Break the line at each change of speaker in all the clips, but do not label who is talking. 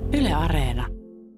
Yle Areena.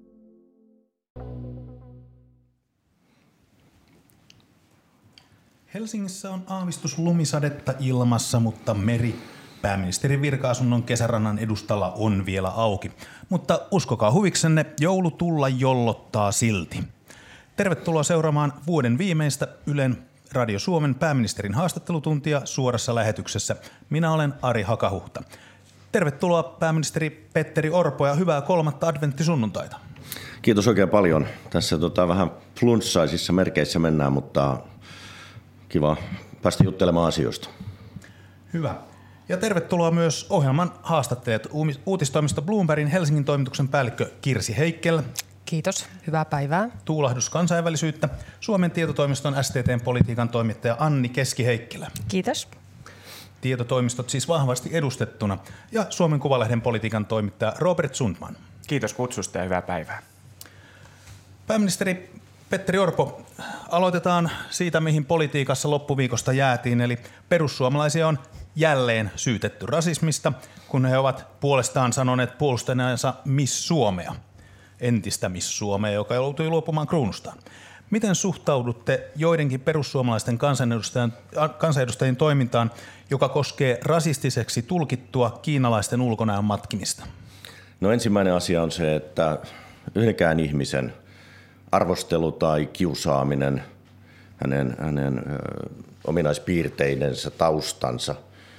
Helsingissä on aavistus lumisadetta ilmassa, mutta meri pääministerin virka-asunnon kesärannan edustalla on vielä auki. Mutta uskokaa huviksenne, joulu tulla jollottaa silti. Tervetuloa seuraamaan vuoden viimeistä Ylen Radio Suomen pääministerin haastattelutuntia suorassa lähetyksessä. Minä olen Ari Hakahuhta. Tervetuloa pääministeri Petteri Orpo ja hyvää 3. adventtisunnuntaita.
Kiitos oikein paljon. Tässä vähän flunssaisissa merkeissä mennään, mutta kiva päästä juttelemaan asioista.
Hyvä. Ja tervetuloa myös ohjelman haastatteet. Uutistoimisto Bloombergin Helsingin toimituksen päällikkö Kirsi Heikkel.
Kiitos. Hyvää päivää.
Tuulahdus kansainvälisyyttä. Suomen tietotoimiston STT:n politiikan toimittaja Anni Keski-Heikkilä.
Kiitos.
Tietotoimistot siis vahvasti edustettuna. Ja Suomen Kuvalehden politiikan toimittaja Robert Sundman.
Kiitos kutsusta ja hyvää päivää.
Pääministeri Petteri Orpo, aloitetaan siitä, mihin politiikassa loppuviikosta jäätiin. Eli perussuomalaisia on jälleen syytetty rasismista, kun he ovat puolestaan sanoneet puolustaneensa Miss Suomea. Entistä Miss Suomea, joka joutui luopumaan kruunustaan. Miten suhtaudutte joidenkin perussuomalaisten kansanedustajien toimintaan, joka koskee rasistiseksi tulkittua kiinalaisten ulkonäön matkimista?
No ensimmäinen asia on se, että yhdenkään ihmisen arvostelu tai kiusaaminen hänen ominaispiirteidensä, taustansa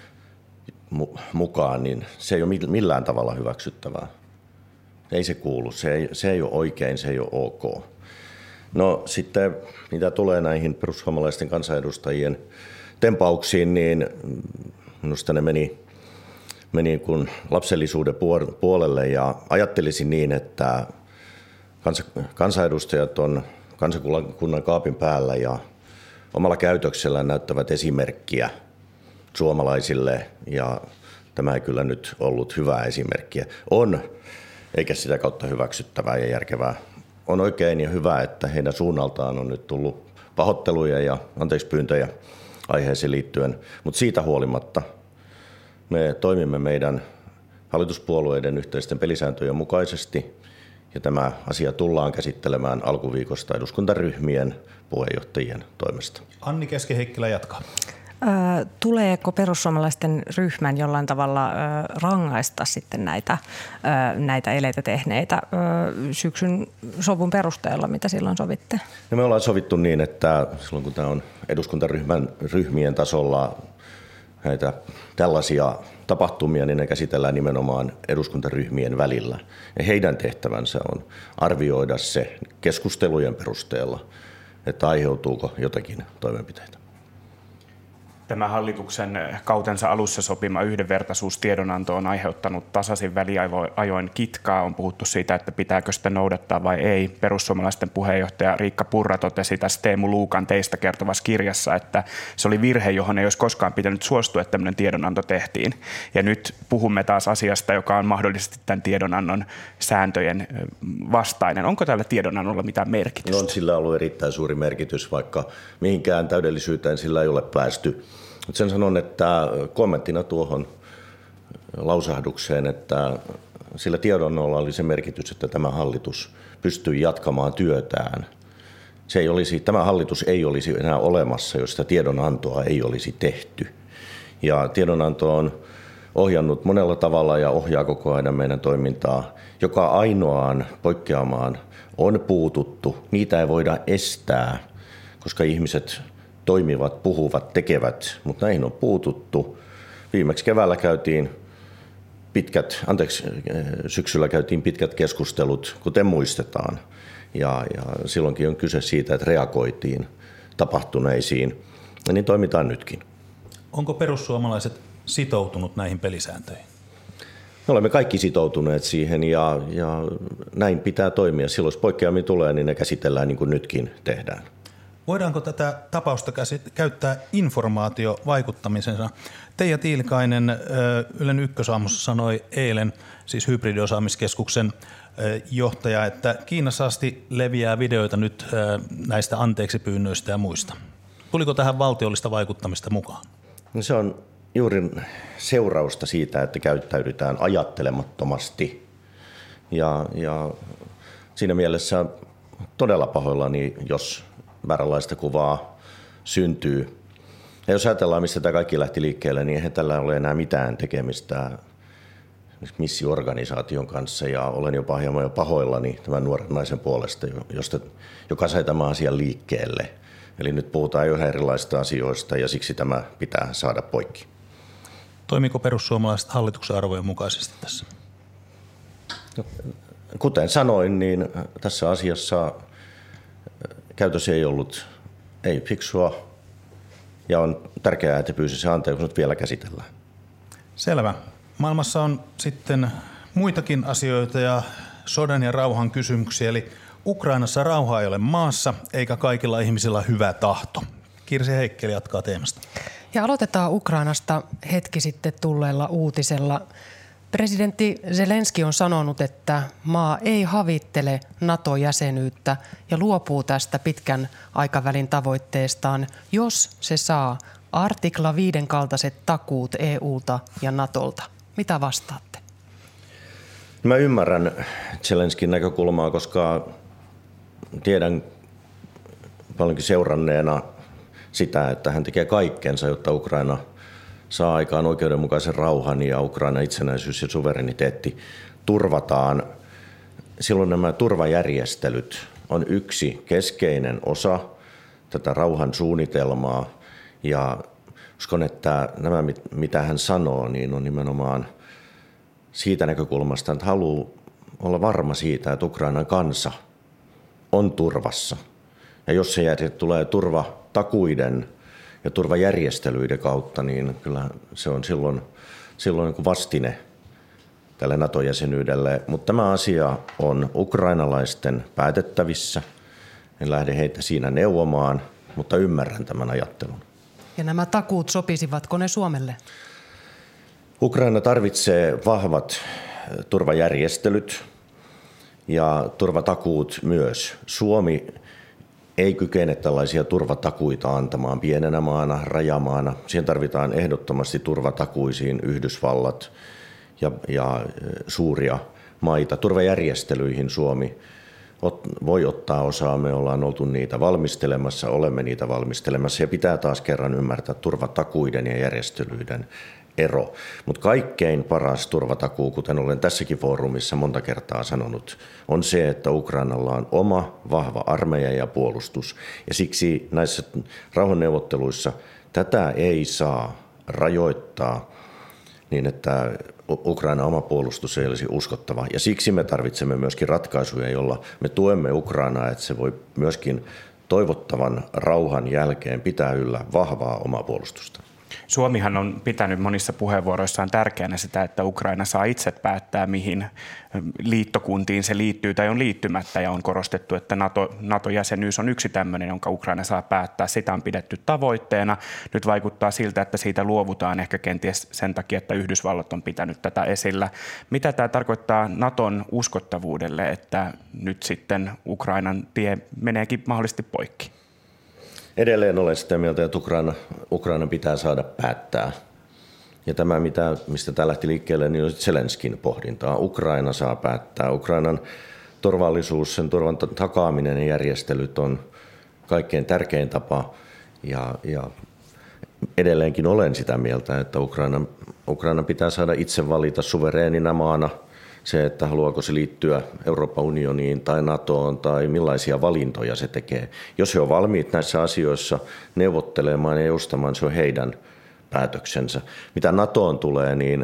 mukaan, niin se ei ole millään tavalla hyväksyttävää. Ei se kuulu, se ei ole oikein, se ei ole ok. No sitten mitä tulee näihin perussuomalaisten kansanedustajien tempauksiin, niin minusta ne meni kun lapsellisuuden puolelle ja ajattelisin niin, että kansanedustajat on kansakunnan kaapin päällä ja omalla käytöksellään näyttävät esimerkkiä suomalaisille ja tämä ei kyllä nyt ollut hyvää esimerkkiä. On, eikä sitä kautta hyväksyttävää ja järkevää. On oikein ja hyvä, että heidän suunnaltaan on nyt tullut pahoitteluja ja anteeksipyyntöjä aiheeseen liittyen, mutta siitä huolimatta me toimimme meidän hallituspuolueiden yhteisten pelisääntöjen mukaisesti ja tämä asia tullaan käsittelemään alkuviikosta eduskuntaryhmien puheenjohtajien toimesta.
Anni Keski-Heikkilä jatkaa.
Tuleeko perussuomalaisten ryhmän jollain tavalla rangaista sitten näitä eleitä tehneitä syksyn sovun perusteella, mitä silloin sovitte?
No me ollaan sovittu niin, että silloin kun tämä on eduskuntaryhmien tasolla näitä tällaisia tapahtumia, niin ne käsitellään nimenomaan eduskuntaryhmien välillä. Ja heidän tehtävänsä on arvioida se keskustelujen perusteella, että aiheutuuko jotakin toimenpiteitä.
Tämä hallituksen kautensa alussa sopima yhdenvertaisuustiedonanto on aiheuttanut tasaisin väliajoin kitkaa. On puhuttu siitä, että pitääkö sitä noudattaa vai ei. Perussuomalaisten puheenjohtaja Riikka Purra totesi tässä Teemu Luukan teistä kertovassa kirjassa, että se oli virhe, johon ei olisi koskaan pitänyt suostua, että tämmöinen tiedonanto tehtiin. Ja nyt puhumme taas asiasta, joka on mahdollisesti tämän tiedonannon sääntöjen vastainen. Onko tällä tiedonannolla mitään merkitystä?
On sillä ollut erittäin suuri merkitys, vaikka mihinkään täydellisyyteen sillä ei ole päästy. Mutta sen sanon, että kommenttina tuohon lausahdukseen, että sillä tiedonannolla oli se merkitys, että tämä hallitus pystyi jatkamaan työtään. Tämä hallitus ei olisi enää olemassa, jos sitä tiedonantoa ei olisi tehty. Ja tiedonanto on ohjannut monella tavalla ja ohjaa koko ajan meidän toimintaa. Joka ainoaan poikkeamaan on puututtu. Niitä ei voida estää, koska ihmiset toimivat, puhuvat, tekevät, mutta näihin on puututtu. Viimeksi keväällä syksyllä käytiin pitkät keskustelut, kuten muistetaan. Ja silloinkin on kyse siitä, että reagoitiin tapahtuneisiin, ja niin toimitaan nytkin.
Onko perussuomalaiset sitoutunut näihin pelisääntöihin?
Me olemme kaikki sitoutuneet siihen ja näin pitää toimia. Silloin jos poikkeamia tulee, niin ne käsitellään niin kuin nytkin tehdään.
Voidaanko tätä tapausta käyttää informaatiovaikuttamisena? Teija Tiilikainen Ylen Ykkösaamussa sanoi eilen, siis hybridiosaamiskeskuksen johtaja, että Kiinassa asti leviää videoita nyt näistä anteeksipyynnöistä ja muista. Tuliko tähän valtiollista vaikuttamista mukaan?
No se on juuri seurausta siitä, että käyttäydytään ajattelemattomasti Ja siinä mielessä todella pahoillani, jos vääränlaista kuvaa syntyy. Ja jos ajatellaan, mistä tämä kaikki lähti liikkeelle, niin eihän tällä ole enää mitään tekemistä missiorganisaation kanssa. Ja olen jopa hieman jo pahoillani tämän nuoren naisen puolesta, joka sai tämän asian liikkeelle. Eli nyt puhutaan yhä erilaisista asioista ja siksi tämä pitää saada poikki.
Toimiko perussuomalaiset hallituksen arvojen mukaisesti tässä?
No, kuten sanoin, niin tässä asiassa käytös ei ollut fiksua ja on tärkeää, että pyysi se anteeksi, nyt vielä käsitellään.
Selvä. Maailmassa on sitten muitakin asioita ja sodan ja rauhan kysymyksiä, eli Ukrainassa rauha ei ole maassa eikä kaikilla ihmisillä hyvä tahto. Kirsi Heikkeli jatkaa teemasta.
Ja aloitetaan Ukrainasta hetki sitten tulleella uutisella. Presidentti Zelenski on sanonut, että maa ei havittele NATO-jäsenyyttä ja luopuu tästä pitkän aikavälin tavoitteestaan, jos se saa artikla 5 kaltaiset takuut EUlta ja NATOlta. Mitä vastaatte?
Mä ymmärrän Zelenskin näkökulmaa, koska tiedän paljonkin seuranneena sitä, että hän tekee kaikkensa, jotta Ukraina saa aikaan oikeudenmukaisen rauhan ja Ukrainan itsenäisyys ja suvereniteetti turvataan. Silloin nämä turvajärjestelyt on yksi keskeinen osa tätä rauhan suunnitelmaa ja uskon, että nämä mitä hän sanoo, niin on nimenomaan siitä näkökulmasta, että haluaa olla varma siitä, että Ukrainan kansa on turvassa. Ja jos se tulee turvatakuiden ja turvajärjestelyiden kautta, niin kyllä se on silloin niin kuin vastine tälle NATO-jäsenyydelle. Mutta tämä asia on ukrainalaisten päätettävissä. En lähde heitä siinä neuvomaan, mutta ymmärrän tämän ajattelun.
Ja nämä takuut sopisivatko ne Suomelle?
Ukraina tarvitsee vahvat turvajärjestelyt ja turvatakuut myös. Suomi ei kykene tällaisia turvatakuita antamaan pienenä maana, rajamaana. Siihen tarvitaan ehdottomasti turvatakuisiin Yhdysvallat ja suuria maita. Turvajärjestelyihin Suomi voi ottaa osaa. Me ollaan oltu niitä valmistelemassa, olemme niitä valmistelemassa ja pitää taas kerran ymmärtää turvatakuiden ja järjestelyiden ero. Mutta kaikkein paras turvatakuu, kuten olen tässäkin foorumissa monta kertaa sanonut, on se, että Ukrainalla on oma vahva armeija ja puolustus. Ja siksi näissä rauhanneuvotteluissa tätä ei saa rajoittaa niin, että Ukrainan oma puolustus ei olisi uskottava. Ja siksi me tarvitsemme myöskin ratkaisuja, joilla me tuemme Ukrainaa, että se voi myöskin toivottavan rauhan jälkeen pitää yllä vahvaa omaa puolustusta.
Suomihan on pitänyt monissa puheenvuoroissaan tärkeänä sitä, että Ukraina saa itse päättää, mihin liittokuntiin se liittyy tai on liittymättä. Ja on korostettu, että NATO-jäsenyys on yksi tämmöinen, jonka Ukraina saa päättää. Sitä on pidetty tavoitteena. Nyt vaikuttaa siltä, että siitä luovutaan ehkä kenties sen takia, että Yhdysvallat on pitänyt tätä esillä. Mitä tämä tarkoittaa NATOn uskottavuudelle, että nyt sitten Ukrainan tie meneekin mahdollisesti poikki?
Edelleen olen sitä mieltä, että Ukraina pitää saada päättää. Ja tämä, mistä tämä lähti liikkeelle, niin on Zelenskin pohdintaa. Ukraina saa päättää. Ukrainan turvallisuus, sen turvan takaaminen ja järjestelyt on kaikkein tärkein tapa. Ja edelleenkin olen sitä mieltä, että Ukraina pitää saada itse valita suvereenina maana se, että haluaako se liittyä Euroopan unioniin tai NATOon tai millaisia valintoja se tekee. Jos he on valmiit näissä asioissa neuvottelemaan ja joustamaan, se on heidän päätöksensä. Mitä NATOon tulee, niin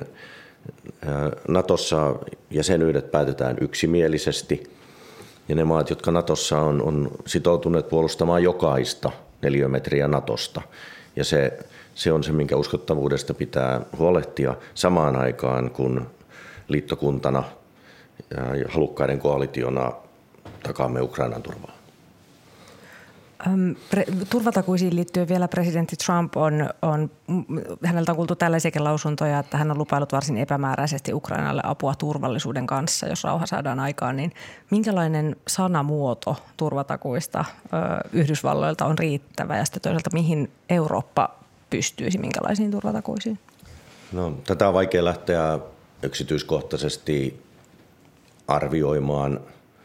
NATOssa jäsenyydet päätetään yksimielisesti. Ja ne maat, jotka NATOssa on sitoutuneet puolustamaan jokaista neliömetriä NATOsta. Ja se on se, minkä uskottavuudesta pitää huolehtia samaan aikaan, kun liittokuntana ja halukkaiden koalitiona takaamme Ukrainan turvaa.
Turvatakuisiin liittyen vielä presidentti Trump häneltä on kuultu tällaisiakin lausuntoja, että hän on lupaillut varsin epämääräisesti Ukrainalle apua turvallisuuden kanssa, jos rauha saadaan aikaan. Niin minkälainen sanamuoto turvatakuista Yhdysvalloilta on riittävä ja sitten toisaalta mihin Eurooppa pystyisi, minkälaisiin turvatakuisiin?
No, tätä on vaikea lähteä yksityiskohtaisesti arvioimaan.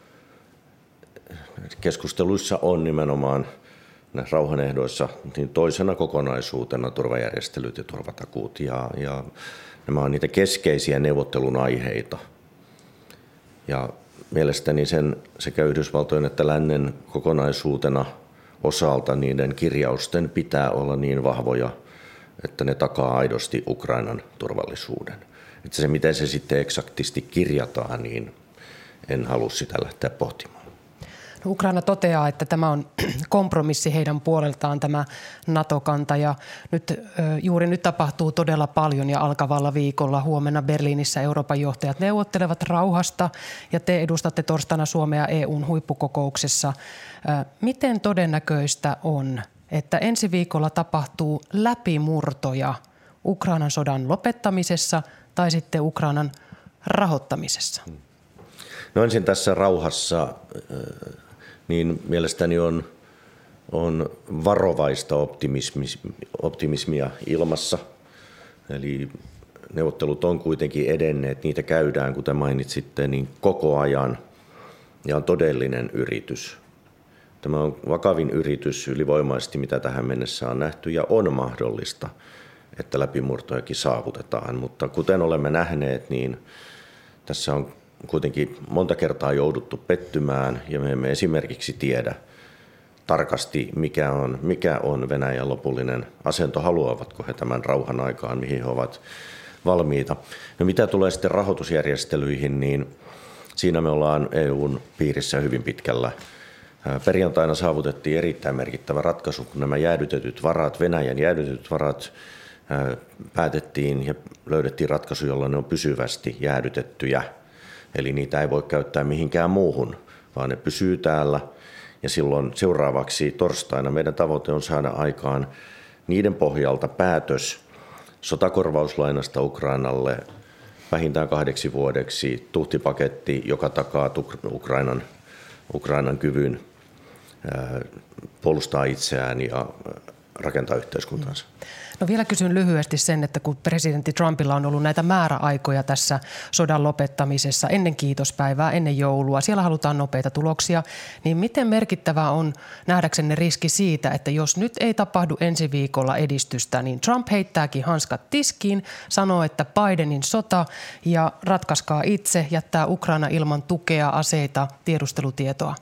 Keskusteluissa on nimenomaan näissä rauhanehdoissa niin toisena kokonaisuutena turvajärjestelyt ja turvatakuut. Ja nämä on niitä keskeisiä neuvottelun aiheita. Ja mielestäni sekä Yhdysvaltojen että lännen kokonaisuutena osalta niiden kirjausten pitää olla niin vahvoja, että ne takaa aidosti Ukrainan turvallisuuden. Että se, miten se sitten eksaktisti kirjataan, niin en halua sitä lähteä pohtimaan.
No, Ukraina toteaa, että tämä on kompromissi heidän puoleltaan tämä NATO-kanta ja juuri nyt tapahtuu todella paljon ja alkavalla viikolla huomenna Berliinissä Euroopan johtajat neuvottelevat rauhasta ja te edustatte torstaina Suomea EU:n huippukokouksessa. Miten todennäköistä on, että ensi viikolla tapahtuu läpimurtoja Ukrainan sodan lopettamisessa tai sitten Ukrainan rahoittamisessa?
No ensin tässä rauhassa niin mielestäni on varovaista optimismia ilmassa. Eli neuvottelut on kuitenkin edenneet, niitä käydään, kuten mainitsitte, niin koko ajan ja on todellinen yritys. Tämä on vakavin yritys ylivoimaisesti, mitä tähän mennessä on nähty ja on mahdollista, että läpimurtojakin saavutetaan. Mutta kuten olemme nähneet, niin tässä on kuitenkin monta kertaa jouduttu pettymään ja me emme esimerkiksi tiedä tarkasti, mikä on Venäjän lopullinen asento, haluavatko he tämän rauhan aikaan, mihin he ovat valmiita. No mitä tulee sitten rahoitusjärjestelyihin, niin siinä me ollaan EUn piirissä hyvin pitkällä. Perjantaina saavutettiin erittäin merkittävä ratkaisu, kun nämä jäädytetyt varat, Venäjän jäädytetyt varat päätettiin ja löydettiin ratkaisu, jolla ne on pysyvästi jäädytettyjä. Eli niitä ei voi käyttää mihinkään muuhun, vaan ne pysyy täällä. Ja silloin seuraavaksi torstaina meidän tavoite on saada aikaan niiden pohjalta päätös sotakorvauslainasta Ukrainalle vähintään 2 vuodeksi, tuhtipaketti, joka takaa Ukrainan kyvyn puolustaa itseään ja rakentaa yhteiskuntansa.
No vielä kysyn lyhyesti sen, että kun presidentti Trumpilla on ollut näitä määräaikoja tässä sodan lopettamisessa ennen kiitospäivää, ennen joulua, siellä halutaan nopeita tuloksia, niin miten merkittävää on nähdäksenne riski siitä, että jos nyt ei tapahdu ensi viikolla edistystä, niin Trump heittääkin hanskat tiskiin, sanoo, että Bidenin sota ja ratkaiskaa itse, jättää Ukraina ilman tukea, aseita, tiedustelutietoa?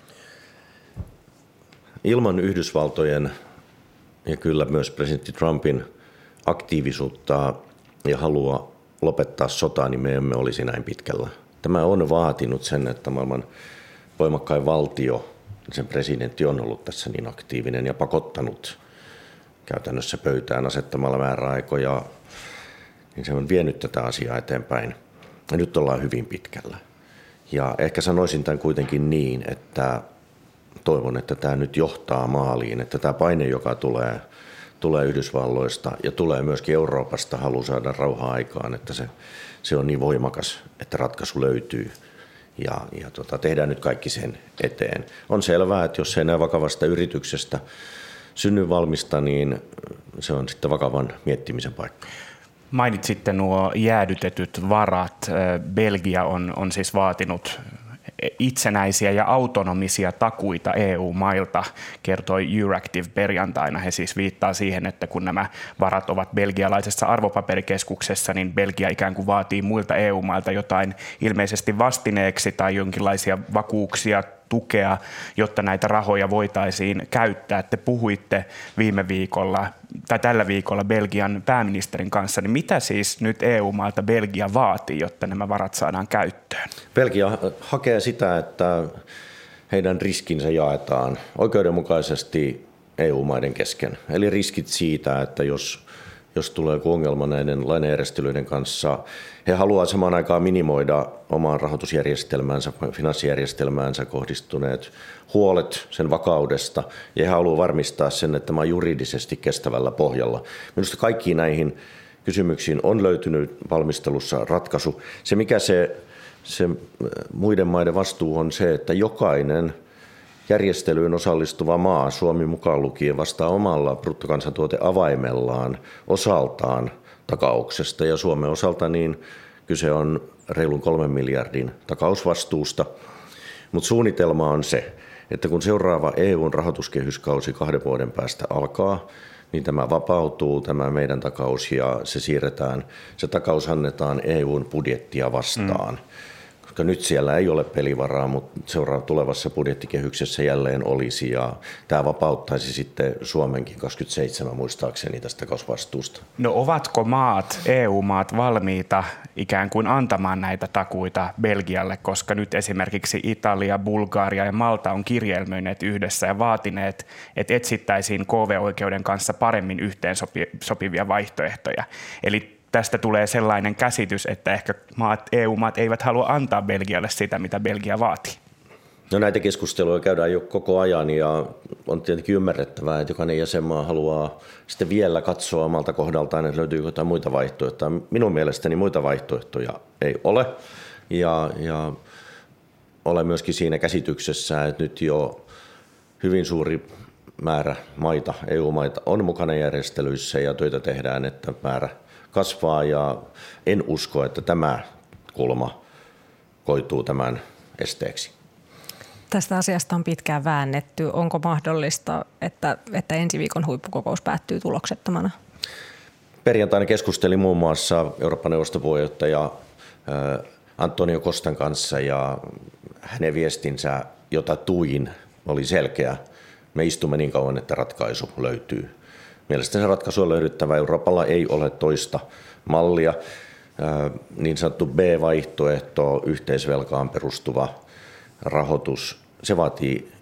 Ilman Yhdysvaltojen ja kyllä myös presidentti Trumpin aktiivisuutta ja halua lopettaa sotaa, niin me emme olisi näin pitkällä. Tämä on vaatinut sen, että maailman voimakkain valtio, sen presidentti on ollut tässä niin aktiivinen ja pakottanut käytännössä pöytään asettamalla määräaikoja, niin se on vienyt tätä asiaa eteenpäin. Ja nyt ollaan hyvin pitkällä. Ja ehkä sanoisin tämän kuitenkin niin, että toivon, että tämä nyt johtaa maaliin, että tämä paine, joka tulee Yhdysvalloista ja tulee myöskin Euroopasta, haluaa saada rauhaa aikaan, että se on niin voimakas, että ratkaisu löytyy ja tehdään nyt kaikki sen eteen. On selvää, että jos ei näin vakavasta yrityksestä synny valmista, niin se on sitten vakavan miettimisen paikka.
Mainitsitte nuo jäädytetyt varat. Belgia on siis vaatinut itsenäisiä ja autonomisia takuita EU-mailta, kertoi Euractiv perjantaina. He siis viittaa siihen, että kun nämä varat ovat belgialaisessa arvopaperikeskuksessa, niin Belgia ikään kuin vaatii muilta EU-mailta jotain ilmeisesti vastineeksi tai jonkinlaisia vakuuksia, tukea, jotta näitä rahoja voitaisiin käyttää. Te puhuitte viime viikolla tai tällä viikolla Belgian pääministerin kanssa, niin mitä siis nyt EU-maalta Belgia vaatii, jotta nämä varat saadaan käyttöön? Belgia
hakee sitä, että heidän riskinsä jaetaan oikeudenmukaisesti EU-maiden kesken. Eli riskit siitä, että jos tulee joku ongelma näiden lainajärjestelyiden kanssa, he haluavat samaan aikaan minimoida omaan rahoitusjärjestelmäänsä, finanssijärjestelmäänsä kohdistuneet huolet sen vakaudesta, ja he haluavat varmistaa sen, että tämä on juridisesti kestävällä pohjalla. Minusta kaikkiin näihin kysymyksiin on löytynyt valmistelussa ratkaisu. Se, mikä se muiden maiden vastuu on se, että jokainen järjestelyyn osallistuva maa, Suomi mukaan lukien, vastaa omalla bruttokansantuoteavaimellaan osaltaan takauksesta ja Suomen osalta niin Kyse on reilun 3 miljardin takausvastuusta, mutta suunnitelma on se, että kun seuraava EU:n rahoituskehyskausi 2 vuoden päästä alkaa, niin tämä vapautuu, tämä meidän takaus, ja se takaus annetaan EU:n budjettia vastaan. Koska nyt siellä ei ole pelivaraa, mutta tulevassa budjettikehyksessä jälleen olisi, ja tämä vapauttaisi sitten Suomenkin 27 muistaakseni tästä takausvastuusta.
No ovatko EU-maat valmiita ikään kuin antamaan näitä takuita Belgialle, koska nyt esimerkiksi Italia, Bulgaria ja Malta on kirjelmöineet yhdessä ja vaatineet, että etsittäisiin KV-oikeuden kanssa paremmin yhteensopivia vaihtoehtoja. Eli tästä tulee sellainen käsitys, että ehkä EU-maat eivät halua antaa Belgialle sitä, mitä Belgia vaatii.
No näitä keskusteluja käydään jo koko ajan, ja on tietenkin ymmärrettävää, että jokainen jäsenmaa haluaa sitten vielä katsoa omalta kohdaltaan, että löytyykö jotain muita vaihtoehtoja. Minun mielestäni muita vaihtoehtoja ei ole, ja olen myöskin siinä käsityksessä, että nyt jo hyvin suuri määrä maita, EU-maita on mukana järjestelyissä ja töitä tehdään, että määrä kasvaa, ja en usko, että tämä kulma koituu tämän esteeksi.
Tästä asiasta on pitkään väännetty. Onko mahdollista, että ensi viikon huippukokous päättyy tuloksettomana?
Perjantaina keskustelin muun muassa Euroopan neuvoston puheenjohtaja Antonio Costan kanssa, ja hänen viestinsä, jota tuin, oli selkeä. Me istumme niin kauan, että ratkaisu löytyy. Mielestäni se ratkaisu on löydyttävä. Euroopalla ei ole toista mallia. Niin sanottu B-vaihtoehto, yhteisvelkaan perustuva rahoitus, se vaatii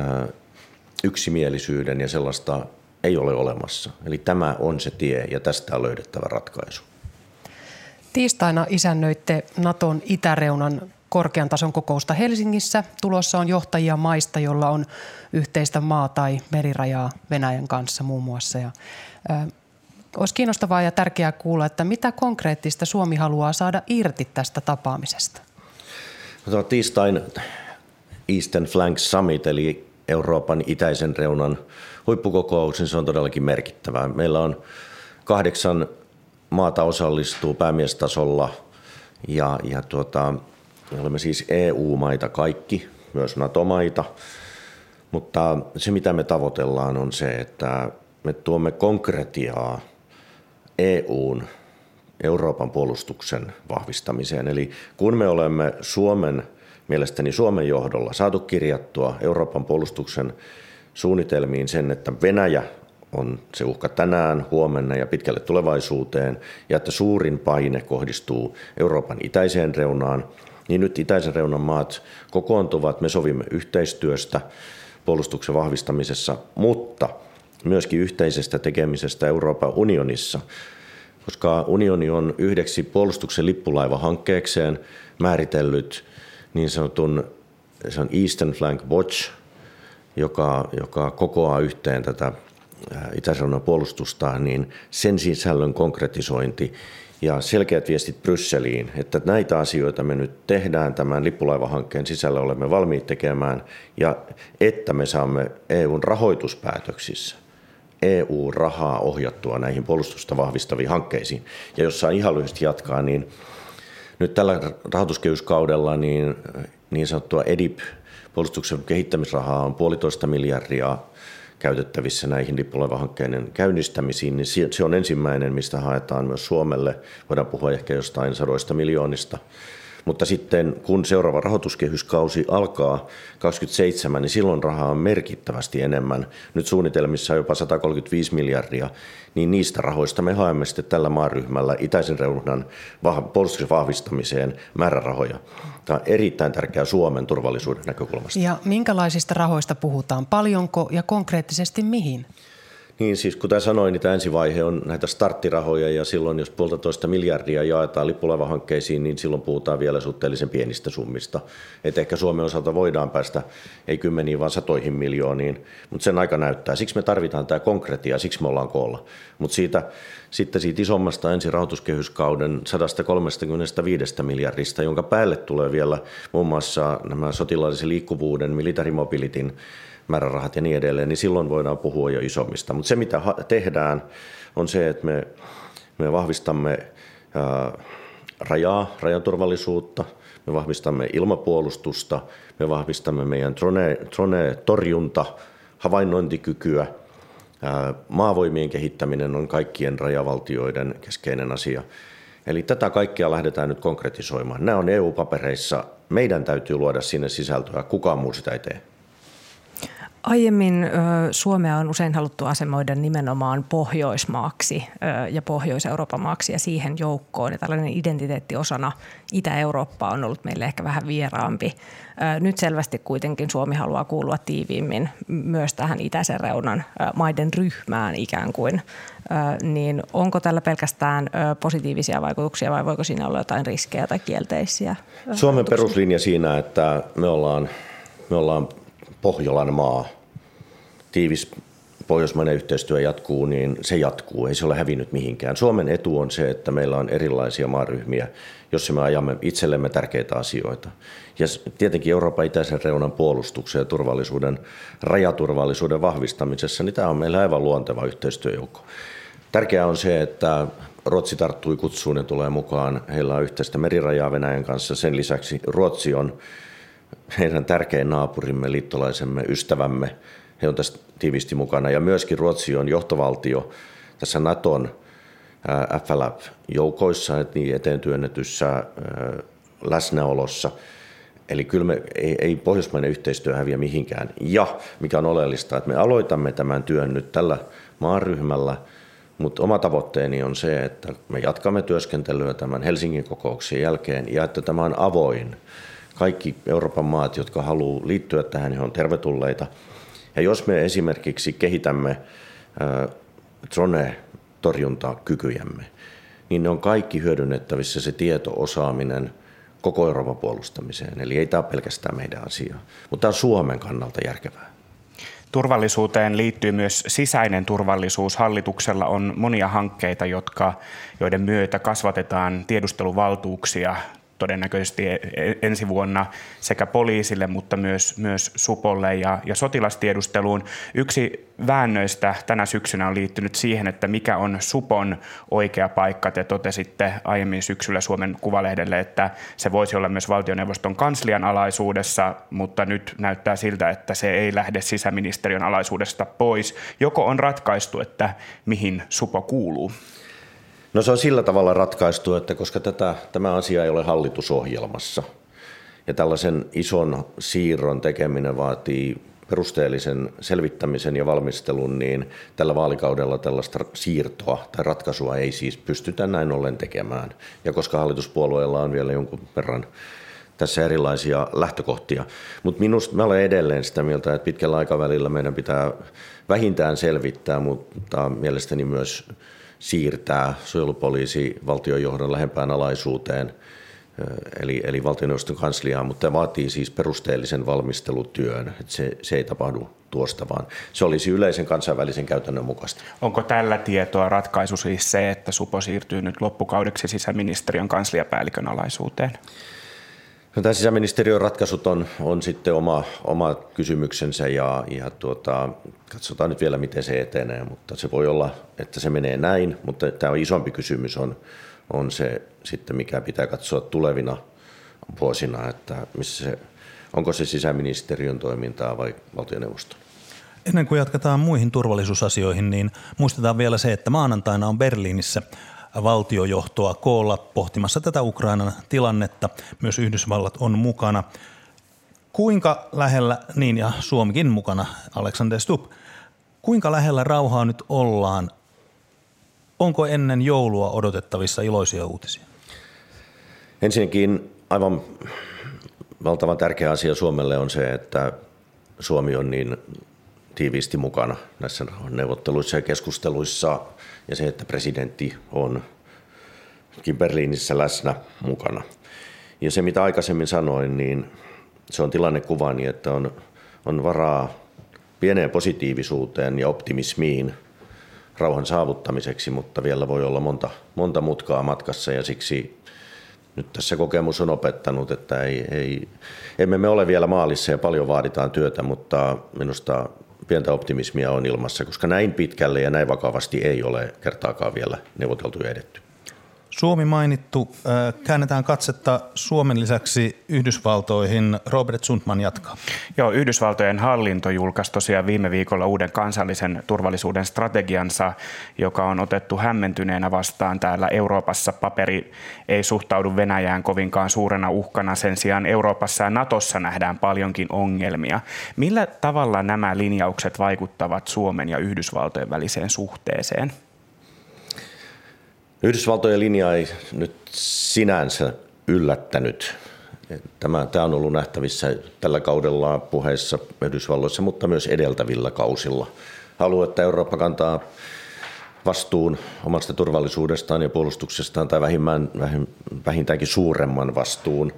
yksimielisyyden, ja sellaista ei ole olemassa. Eli tämä on se tie, ja tästä on löydettävä ratkaisu.
Tiistaina isännöitte Naton itäreunan korkean tason kokousta Helsingissä. Tulossa on johtajia maista, joilla on yhteistä maa- tai merirajaa Venäjän kanssa muun muassa. Olisi kiinnostavaa ja tärkeää kuulla, että mitä konkreettista Suomi haluaa saada irti tästä tapaamisesta?
Tiistain Eastern Flank Summit, eli Euroopan itäisen reunan huippukokous, niin se on todellakin merkittävää. Meillä on 8 maata osallistuu päämiestasolla, ja me olemme siis EU-maita kaikki, myös NATO-maita, mutta se mitä me tavoitellaan on se, että me tuomme konkretiaa Euroopan puolustuksen vahvistamiseen. Eli kun me olemme mielestäni Suomen johdolla saatu kirjattua Euroopan puolustuksen suunnitelmiin sen, että Venäjä on se uhka tänään, huomenna ja pitkälle tulevaisuuteen, ja että suurin paine kohdistuu Euroopan itäiseen reunaan, niin nyt itäisen reunan maat kokoontuvat, me sovimme yhteistyöstä puolustuksen vahvistamisessa, mutta myöskin yhteisestä tekemisestä Euroopan unionissa, koska unioni on yhdeksi puolustuksen lippulaivahankkeekseen määritellyt niin sanotun Eastern Flank Watch, joka kokoaa yhteen tätä itäisen reunan puolustusta, niin sen sisällön konkretisointi ja selkeät viestit Brysseliin, että näitä asioita me nyt tehdään tämän lippulaivahankkeen sisällä, olemme valmiit tekemään, ja että me saamme EUn rahoituspäätöksissä EU-rahaa ohjattua näihin puolustusta vahvistaviin hankkeisiin. Ja jos saan ihan lyhyesti jatkaa, niin nyt tällä rahoituskehyskaudella niin sanottua EDIP, puolustuksen kehittämisrahaa, on 1,5 miljardia käytettävissä näihin lippulaivahankkeiden käynnistämisiin, niin se on ensimmäinen, mistä haetaan myös Suomelle. Voidaan puhua ehkä jostain 100 miljoonista. Mutta sitten kun seuraava rahoituskehyskausi alkaa 27, niin silloin rahaa on merkittävästi enemmän. Nyt suunnitelmissa jopa 135 miljardia, niin niistä rahoista me haemme sitten tällä maaryhmällä itäisen reunan puolustuksen vahvistamiseen määrärahoja. Tämä on erittäin tärkeää Suomen turvallisuuden näkökulmasta.
Ja minkälaisista rahoista puhutaan? Paljonko ja konkreettisesti mihin?
Niin siis kuten sanoin, niin tämä ensivaihe on näitä starttirahoja, ja silloin jos 1,5 miljardia jaetaan lippulaivahankkeisiin, niin silloin puhutaan vielä suhteellisen pienistä summista. Et ehkä Suomen osalta voidaan päästä ei kymmeniin, vaan 100 miljooniin, mutta sen aika näyttää. Siksi me tarvitaan tämä konkretia, siksi me ollaan koolla. Mutta siitä isommasta ensi rahoituskehyskauden 135 miljardista, jonka päälle tulee vielä muun muassa nämä sotilaallisen liikkuvuuden, military mobilityn määrärahat ja niin edelleen, niin silloin voidaan puhua jo isommista. Mutta se, mitä tehdään, on se, että me vahvistamme rajaturvallisuutta, me vahvistamme ilmapuolustusta, me vahvistamme meidän drone-torjunta, havainnointikykyä. Maavoimien kehittäminen on kaikkien rajavaltioiden keskeinen asia. Eli tätä kaikkea lähdetään nyt konkretisoimaan. Nämä on EU-papereissa. Meidän täytyy luoda sinne sisältöä. Kukaan muu sitä ei tee.
Aiemmin Suomea on usein haluttu asemoida nimenomaan Pohjoismaaksi ja Pohjois-Euroopan maaksi ja siihen joukkoon. Ja tällainen identiteetti osana Itä-Eurooppaa on ollut meille ehkä vähän vieraampi. Nyt selvästi kuitenkin Suomi haluaa kuulua tiiviimmin myös tähän itäisen reunan maiden ryhmään ikään kuin. Niin onko tällä pelkästään positiivisia vaikutuksia vai voiko siinä olla jotain riskejä tai kielteisiä?
Suomen peruslinja siinä, että me ollaan Pohjolan maa. Tiivis pohjoismainen yhteistyö jatkuu, niin se jatkuu. Ei se ole hävinnyt mihinkään. Suomen etu on se, että meillä on erilaisia maaryhmiä, jossa me ajamme itsellemme tärkeitä asioita. Ja tietenkin Euroopan itäisen reunan puolustuksen ja rajaturvallisuuden vahvistamisessa, niin tämä on meillä aivan luonteva yhteistyöjoukko. Tärkeää on se, että Ruotsi tarttui kutsuun ja tulee mukaan. Heillä on yhteistä merirajaa Venäjän kanssa. Sen lisäksi Ruotsi on heidän tärkein naapurimme, liittolaisemme, ystävämme. He on tässä tiiviisti mukana. Ja myöskin Ruotsi on johtovaltio tässä Naton FLF-joukoissa, niin eteen työnnetyssä läsnäolossa. Eli kyllä ei pohjoismainen yhteistyö häviä mihinkään. Ja mikä on oleellista, että me aloitamme tämän työn nyt tällä maaryhmällä, mutta oma tavoitteeni on se, että me jatkamme työskentelyä tämän Helsingin kokouksen jälkeen ja että tämä on avoin. Kaikki Euroopan maat, jotka haluaa liittyä tähän, he on tervetulleita. Ja jos me esimerkiksi kehitämme drone-torjuntakykyjämme, niin ne on kaikki hyödynnettävissä se tieto-osaaminen koko Euroopan puolustamiseen. Eli ei tämä ole pelkästään meidän asia, mutta tämä on Suomen kannalta järkevää.
Turvallisuuteen liittyy myös sisäinen turvallisuus. Hallituksella on monia hankkeita, joiden myötä kasvatetaan tiedusteluvaltuuksia todennäköisesti ensi vuonna sekä poliisille, mutta myös supolle ja sotilastiedusteluun. Yksi väännöistä tänä syksynä on liittynyt siihen, että mikä on supon oikea paikka. Te totesitte aiemmin syksyllä Suomen Kuvalehdelle, että se voisi olla myös valtioneuvoston kanslian alaisuudessa, mutta nyt näyttää siltä, että se ei lähde sisäministeriön alaisuudesta pois. Joko on ratkaistu, että mihin supo kuuluu?
No se on sillä tavalla ratkaistu, että koska tämä asia ei ole hallitusohjelmassa ja tällaisen ison siirron tekeminen vaatii perusteellisen selvittämisen ja valmistelun, niin tällä vaalikaudella tällaista siirtoa tai ratkaisua ei siis pystytä näin ollen tekemään. Ja koska hallituspuolueilla on vielä jonkun verran tässä erilaisia lähtökohtia. Mutta mä olen edelleen sitä mieltä, että pitkällä aikavälillä meidän pitää vähintään selvittää, mutta mielestäni myös siirtää suojelupoliisi valtionjohdon lähempään alaisuuteen, eli valtioneuvoston kansliaan, mutta tämä vaatii siis perusteellisen valmistelutyön, että se ei tapahdu tuosta, vaan se olisi yleisen kansainvälisen käytännön mukaista. Onko
tällä tietoa ratkaisu siis se, että supo siirtyy nyt loppukaudeksi sisäministeriön kansliapäällikön alaisuuteen?
No, tämä sisäministeriön ratkaisut on sitten oma kysymyksensä ja katsotaan nyt vielä, miten se etenee, mutta se voi olla, että se menee näin, mutta tämä isompi kysymys on se sitten, mikä pitää katsoa tulevina vuosina, että onko se sisäministeriön toimintaa vai valtioneuvoston.
Ennen kuin jatketaan muihin turvallisuusasioihin, niin muistetaan vielä se, että maanantaina on Berliinissä valtiojohtoa koolla pohtimassa tätä Ukrainan tilannetta. Myös Yhdysvallat on mukana. Kuinka lähellä, niin ja Suomikin mukana, Alexander Stubb, kuinka lähellä rauhaa nyt ollaan? Onko ennen joulua odotettavissa iloisia uutisia?
Ensinnäkin aivan valtavan tärkeä asia Suomelle on se, että Suomi on niin tiiviisti mukana näissä neuvotteluissa ja keskusteluissa ja se, että presidentti on Berliinissä läsnä mukana. Ja se, mitä aikaisemmin sanoin, niin se on tilannekuvani, että on varaa pieneen positiivisuuteen ja optimismiin rauhan saavuttamiseksi, mutta vielä voi olla monta mutkaa matkassa ja siksi nyt tässä kokemus on opettanut, että emme me ole vielä maalissa ja paljon vaaditaan työtä, mutta minusta pientä optimismia on ilmassa, koska näin pitkälle ja näin vakavasti ei ole kertaakaan vielä neuvoteltu ja edetty.
Suomi mainittu. Käännetään katsetta Suomen lisäksi Yhdysvaltoihin. Robert Sundman jatkaa.
Joo, Yhdysvaltojen hallinto julkaisi tosiaan viime viikolla uuden kansallisen turvallisuuden strategiansa, joka on otettu hämmentyneenä vastaan täällä Euroopassa. Paperi ei suhtaudu Venäjään kovinkaan suurena uhkana. Sen sijaan Euroopassa ja Natossa nähdään paljonkin ongelmia. Millä tavalla nämä linjaukset vaikuttavat Suomen ja Yhdysvaltojen väliseen suhteeseen?
Yhdysvaltojen linja ei nyt sinänsä yllättänyt. Tämä on ollut nähtävissä tällä kaudella puheissa Yhdysvalloissa, mutta myös edeltävillä kausilla. Haluaa, että Eurooppa kantaa vastuun omasta turvallisuudestaan ja puolustuksestaan tai vähintäänkin suuremman vastuun.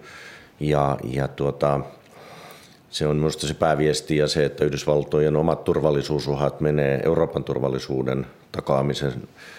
Se on minusta se pääviesti ja se, että Yhdysvaltojen omat turvallisuusuhat menee Euroopan turvallisuuden takaamisen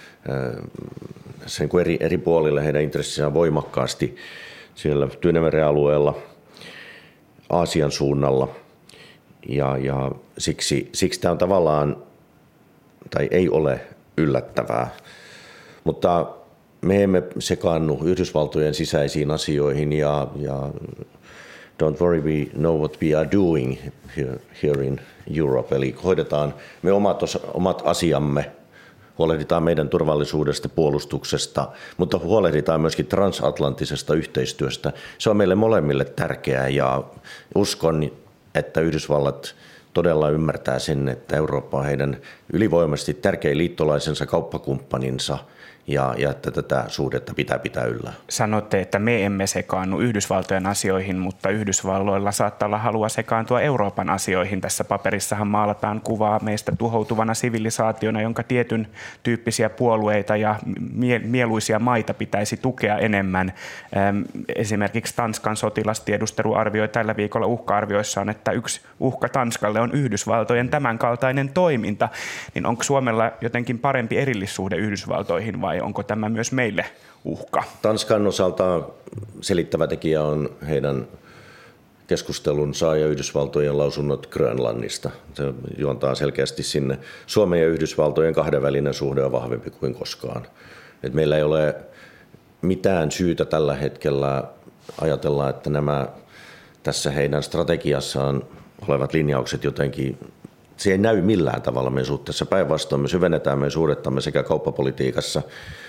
sen kuin eri puolille heidän intressissään voimakkaasti siellä Tyynemeren alueella, Aasian suunnalla. Ja siksi tämä on tavallaan, tai ei ole yllättävää. Mutta me emme sekaannu Yhdysvaltojen sisäisiin asioihin ja don't worry, we know what we are doing here in Europe. Eli hoidetaan me omat asiamme. Huolehditaan meidän turvallisuudesta, puolustuksesta, mutta huolehditaan myöskin transatlanttisesta yhteistyöstä. Se on meille molemmille tärkeää ja uskon, että Yhdysvallat todella ymmärtää sen, että Eurooppa on heidän ylivoimaisesti tärkein liittolaisensa, kauppakumppaninsa ja että tätä suhdetta pitää yllä.
Sanotte, että me emme sekaannu Yhdysvaltojen asioihin, mutta Yhdysvalloilla saattaa olla halua sekaantua Euroopan asioihin. Tässä paperissahan maalataan kuvaa meistä tuhoutuvana sivilisaationa, jonka tietyn tyyppisiä puolueita ja mieluisia maita pitäisi tukea enemmän. Esimerkiksi Tanskan sotilastiedustelu arvioi tällä viikolla uhka-arvioissaan, että yksi uhka Tanskalle on Yhdysvaltojen tämänkaltainen toiminta. Niin onko Suomella jotenkin parempi erillissuhde Yhdysvaltoihin vai onko tämä myös meille uhka? Tanskan
osalta selittävä tekijä on heidän keskustelunsa ja Yhdysvaltojen lausunnot Grönlannista. Se juontaa selkeästi sinne. Suomen ja Yhdysvaltojen kahdenvälinen suhde on vahvempi kuin koskaan. Et meillä ei ole mitään syytä tällä hetkellä ajatella, että nämä tässä heidän strategiassaan olevat linjaukset jotenkin, se ei näy millään tavalla meidän suhteessa. Päinvastoin me syvennetään meidän suhdettamme sekä kauppapolitiikassa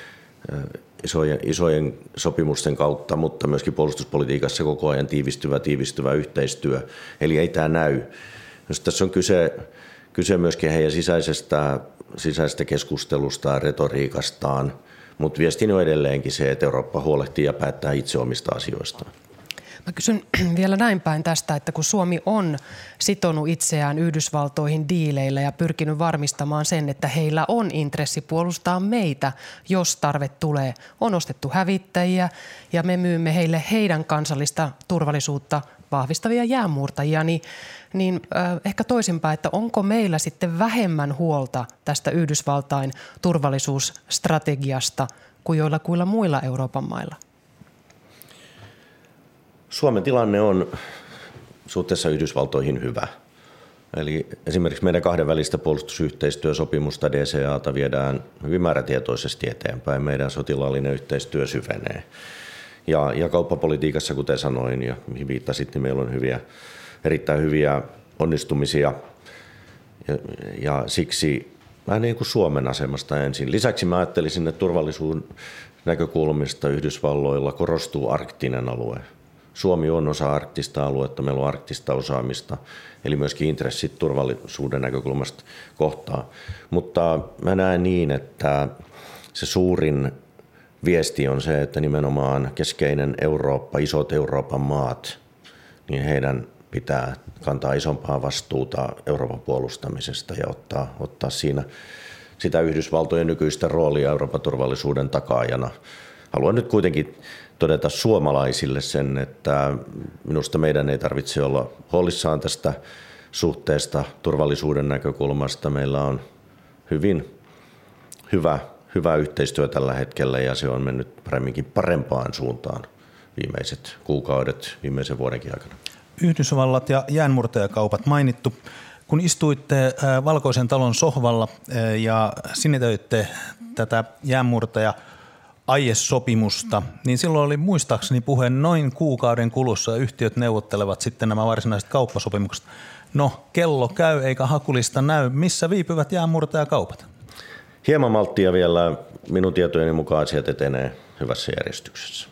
isojen sopimusten kautta, mutta myöskin puolustuspolitiikassa koko ajan tiivistyvä yhteistyö. Eli ei tämä näy. Jos tässä on kyse myöskin heidän sisäisestä keskustelusta, retoriikastaan, mutta viestin on edelleenkin se, että Eurooppa huolehtii ja päättää itse omista asioistaan.
Mä kysyn vielä näin päin tästä, että kun Suomi on sitonut itseään Yhdysvaltoihin diileillä ja pyrkinyt varmistamaan sen, että heillä on intressi puolustaa meitä, jos tarve tulee. On ostettu hävittäjiä ja me myymme heille heidän kansallista turvallisuutta vahvistavia jäänmurtajia, niin ehkä toisinpäin, että onko meillä sitten vähemmän huolta tästä Yhdysvaltain turvallisuusstrategiasta kuin joillakuilla muilla Euroopan mailla?
Suomen tilanne on suhteessa Yhdysvaltoihin hyvä. Eli esimerkiksi meidän kahdenvälistä puolustusyhteistyösopimusta DCAta viedään hyvin määrätietoisesti eteenpäin. Meidän sotilaallinen yhteistyö syvenee. Ja kauppapolitiikassa, kuten sanoin ja mihin viittasit, niin meillä on erittäin hyviä onnistumisia. Ja siksi vähän niin kuin Suomen asemasta ensin. Lisäksi mä ajattelisin, että turvallisuuden näkökulmista Yhdysvalloilla korostuu arktinen alue. Suomi on osa arktista aluetta, meillä on arktista osaamista, eli myöskin intressit turvallisuuden näkökulmasta kohtaa. Mutta mä näen niin, että se suurin viesti on se, että nimenomaan keskeinen Eurooppa, isot Euroopan maat, niin heidän pitää kantaa isompaa vastuuta Euroopan puolustamisesta ja ottaa siinä sitä Yhdysvaltojen nykyistä roolia Euroopan turvallisuuden takaajana. Haluan nyt kuitenkin todeta suomalaisille sen, että minusta meidän ei tarvitse olla huolissaan tästä suhteesta turvallisuuden näkökulmasta. Meillä on hyvin hyvä yhteistyö tällä hetkellä ja se on mennyt parempaan suuntaan viimeiset kuukaudet, viimeisen vuodenkin aikana.
Yhdysvallat ja jäänmurtajakaupat mainittu. Kun istuitte Valkoisen talon sohvalla ja sinetöitte tätä jäänmurtaja aiesopimusta, niin silloin oli muistaakseni puhe noin kuukauden kulussa ja yhtiöt neuvottelevat sitten nämä varsinaiset kauppasopimukset. No, kello käy eikä hakulista näy. Missä viipyvät jäänmurtajakaupat?
Hieman malttia vielä. Minun tietojeni mukaan asiat etenee hyvässä järjestyksessä.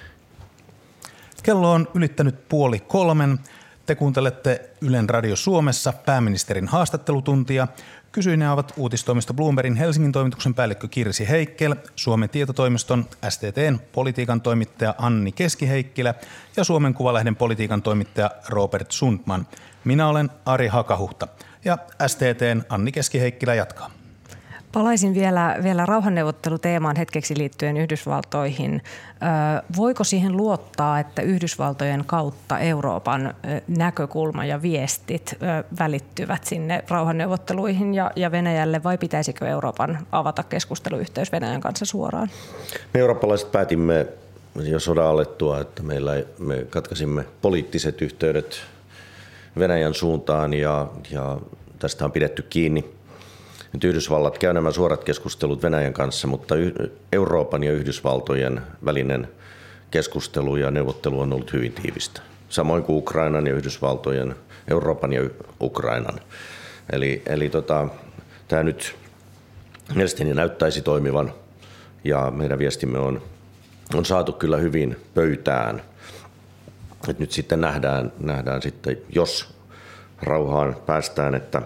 Kello on ylittänyt 2:30. Te kuuntelette Ylen Radio Suomessa pääministerin haastattelutuntia. Kysyjinä ovat uutistoimisto Bloombergin Helsingin toimituksen päällikkö Kirsi Heikkel, Suomen tietotoimiston STT:n politiikan toimittaja Anni Keski-Heikkilä ja Suomen Kuvalehden politiikan toimittaja Robert Sundman. Minä olen Ari Hakahuhta ja STT:n Anni Keski-Heikkilä jatkaa.
Palaisin vielä rauhanneuvotteluteemaan hetkeksi liittyen Yhdysvaltoihin. Voiko siihen luottaa, että Yhdysvaltojen kautta Euroopan näkökulma ja viestit välittyvät sinne rauhanneuvotteluihin ja Venäjälle, vai pitäisikö Euroopan avata keskusteluyhteys Venäjän kanssa suoraan?
Me eurooppalaiset päätimme jo sodan alettua, että me katkaisimme poliittiset yhteydet Venäjän suuntaan ja tästä on pidetty kiinni. Nyt Yhdysvallat käy nämä suorat keskustelut Venäjän kanssa, mutta Euroopan ja Yhdysvaltojen välinen keskustelu ja neuvottelu on ollut hyvin tiivistä. Samoin kuin Ukrainan ja Yhdysvaltojen, Euroopan ja Ukrainan. Eli tämä nyt mielestäni näyttäisi toimivan ja meidän viestimme on saatu kyllä hyvin pöytään. Et nyt sitten nähdään sitten, jos rauhaan päästään, että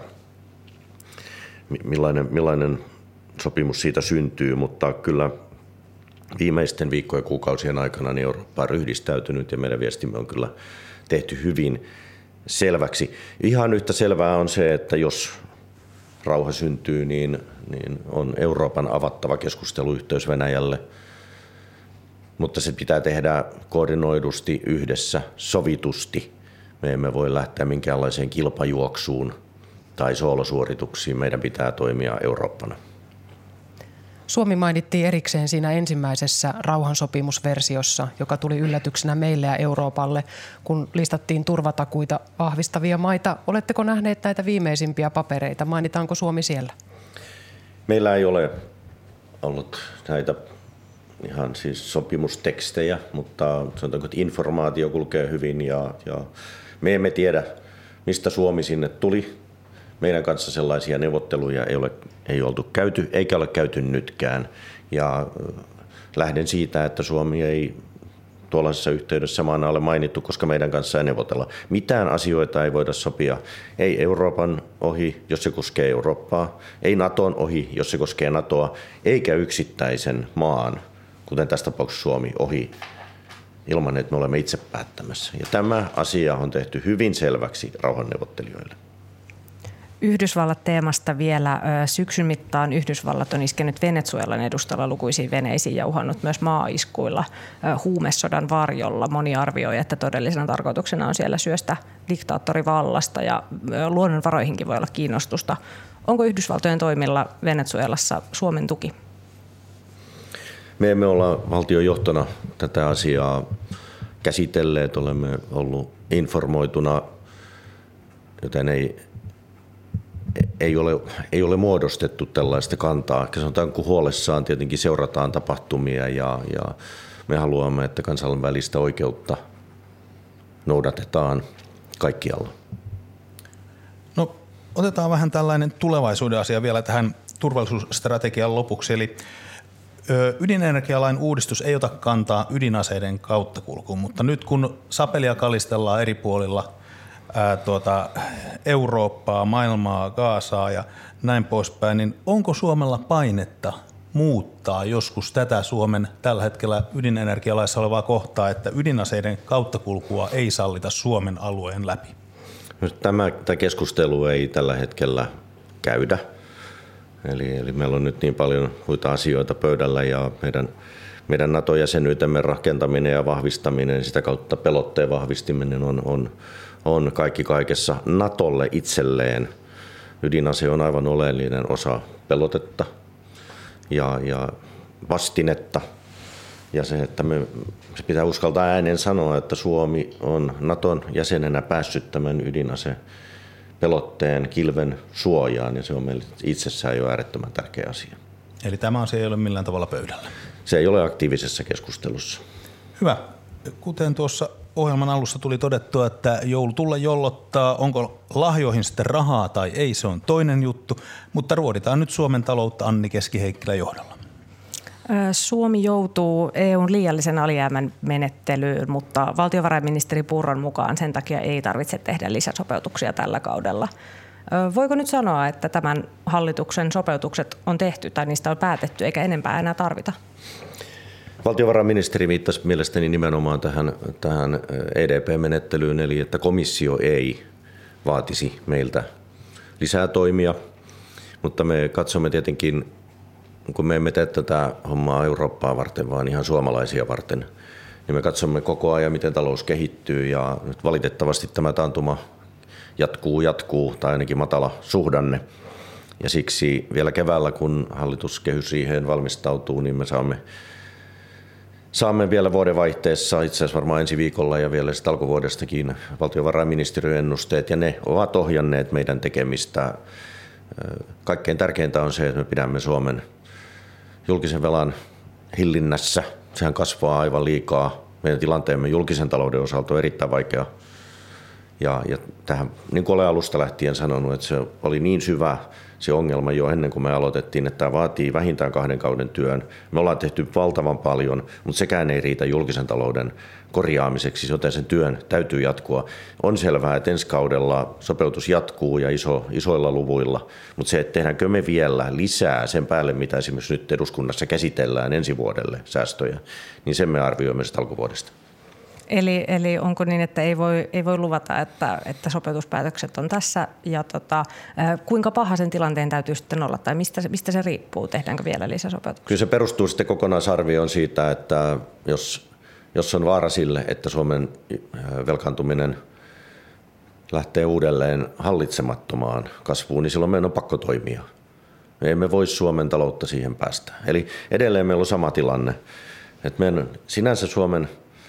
millainen sopimus siitä syntyy, mutta kyllä viimeisten viikkojen ja kuukausien aikana niin Eurooppa on ryhdistäytynyt ja meidän viestimme on kyllä tehty hyvin selväksi. Ihan yhtä selvää on se, että jos rauha syntyy, niin on Euroopan avattava keskusteluyhteys Venäjälle, mutta se pitää tehdä koordinoidusti, yhdessä, sovitusti. Me emme voi lähteä minkäänlaiseen kilpajuoksuun tai soolosuorituksiin, meidän pitää toimia Eurooppana.
Suomi mainittiin erikseen siinä ensimmäisessä rauhansopimusversiossa, joka tuli yllätyksenä meille ja Euroopalle, kun listattiin turvatakuita vahvistavia maita. Oletteko nähneet näitä viimeisimpiä papereita? Mainitaanko Suomi siellä?
Meillä ei ole ollut näitä ihan siis sopimustekstejä, mutta sanotaanko, että informaatio kulkee hyvin ja me emme tiedä, mistä Suomi sinne tuli. Meidän kanssa sellaisia neuvotteluja ei oltu käyty, eikä ole käyty nytkään. Ja lähden siitä, että Suomi ei tuollaisessa yhteydessä maana ole mainittu, koska meidän kanssa ei neuvotella. Mitään asioita ei voida sopia. Ei Euroopan ohi, jos se koskee Eurooppaa. Ei Naton ohi, jos se koskee Natoa. Eikä yksittäisen maan, kuten tässä tapauksessa Suomi, ohi ilman, että me olemme itse päättämässä. Ja tämä asia on tehty hyvin selväksi rauhanneuvottelijoille.
Yhdysvallat-teemasta vielä. Syksyn mittaan Yhdysvallat on iskenyt Venezuelan edustalla lukuisiin veneisiin ja uhannut myös maaiskuilla huumesodan varjolla. Moni arvioi, että todellisena tarkoituksena on siellä syöstä diktaattorivallasta ja luonnonvaroihinkin voi olla kiinnostusta. Onko Yhdysvaltojen toimilla Venezuelassa Suomen tuki?
Me emme olla valtiojohtona tätä asiaa käsitelleet, olemme ollut informoituna, joten ei ole muodostettu tällaista kantaa. Sanotaan, kun huolessaan tietenkin seurataan tapahtumia ja me haluamme, että kansainvälistä oikeutta noudatetaan kaikkialla.
No, otetaan vähän tällainen tulevaisuuden asia vielä tähän turvallisuusstrategian lopuksi. Eli ydinenergialain uudistus ei ota kantaa ydinaseiden kauttakulkuun, mutta nyt kun sapelia kalistellaan eri puolilla Eurooppaa, maailmaa, Gaasaa ja näin poispäin, niin onko Suomella painetta muuttaa joskus tätä Suomen tällä hetkellä ydinenergialaissa olevaa kohtaa, että ydinaseiden kauttakulkua ei sallita Suomen alueen läpi?
Tämä keskustelu ei tällä hetkellä käydä. Eli meillä on nyt niin paljon muita asioita pöydällä ja meidän NATO-jäsenyytemme rakentaminen ja vahvistaminen, sitä kautta pelotteen vahvistaminen on kaikki kaikessa. NATOlle itselleen ydinase on aivan oleellinen osa pelotetta ja vastinetta. Ja se, että se pitää uskaltaa ääneen sanoa, että Suomi on NATOn jäsenenä päässyt tämän ydinasepelotteen kilven suojaan, ja se on meille itsessään jo äärettömän tärkeä asia.
Eli tämä asia ei ole millään tavalla pöydällä?
se ei ole aktiivisessa keskustelussa.
Hyvä. Kuten tuossa ohjelman alussa tuli todettua, että joulu tulla jollottaa, onko lahjoihin sitten rahaa tai ei, se on toinen juttu, mutta ruoditaan nyt Suomen taloutta Anni Keski-Heikkilän johdolla.
Suomi joutuu EUn liiallisen alijäämän menettelyyn, mutta valtiovarainministeri Purran mukaan sen takia ei tarvitse tehdä lisäsopeutuksia tällä kaudella. Voiko nyt sanoa, että tämän hallituksen sopeutukset on tehty tai niistä on päätetty eikä enempää enää tarvita?
Valtiovarainministeri viittasi mielestäni nimenomaan tähän EDP-menettelyyn, eli että komissio ei vaatisi meiltä lisää toimia, mutta me katsomme tietenkin, kun me emme tee tätä hommaa Eurooppaa varten, vaan ihan suomalaisia varten, niin me katsomme koko ajan, miten talous kehittyy, ja nyt valitettavasti tämä taantuma jatkuu, tai ainakin matala suhdanne. Ja siksi vielä keväällä, kun hallitus kehysriiheen valmistautuu, niin me saamme vielä vuodenvaihteessa, itse asiassa varmaan ensi viikolla ja vielä sitten alkuvuodestakin valtiovarainministeriön ennusteet, ja ne ovat ohjanneet meidän tekemistä. Kaikkein tärkeintä on se, että me pidämme Suomen julkisen velan hillinnässä. Sehän kasvaa aivan liikaa. Meidän tilanteemme julkisen talouden osalta on erittäin vaikea. Ja tähän, niin kuin olen alusta lähtien sanonut, että se oli niin syvä se ongelma jo ennen kuin me aloitettiin, että tämä vaatii vähintään 2 kauden työn. Me ollaan tehty valtavan paljon, mutta sekään ei riitä julkisen talouden korjaamiseksi, joten sen työn täytyy jatkua. On selvää, että ensi kaudella sopeutus jatkuu ja isoilla luvuilla, mutta se, että tehdäänkö me vielä lisää sen päälle, mitä esimerkiksi nyt eduskunnassa käsitellään ensi vuodelle säästöjä, niin sen me arvioimme sitä alkuvuodesta.
Eli onko niin, että ei voi luvata, että sopeutuspäätökset on tässä ja kuinka paha sen tilanteen täytyy sitten olla tai mistä se riippuu? Tehdäänkö vielä lisäsopeutuksia?
Kyllä se perustuu sitten kokonaisarvioon siitä, että jos on vaara sille, että Suomen velkaantuminen lähtee uudelleen hallitsemattomaan kasvuun, niin silloin meidän on pakko toimia. Me emme voi Suomen taloutta siihen päästä. Eli edelleen meillä on sama tilanne, että meidän sinänsä Suomen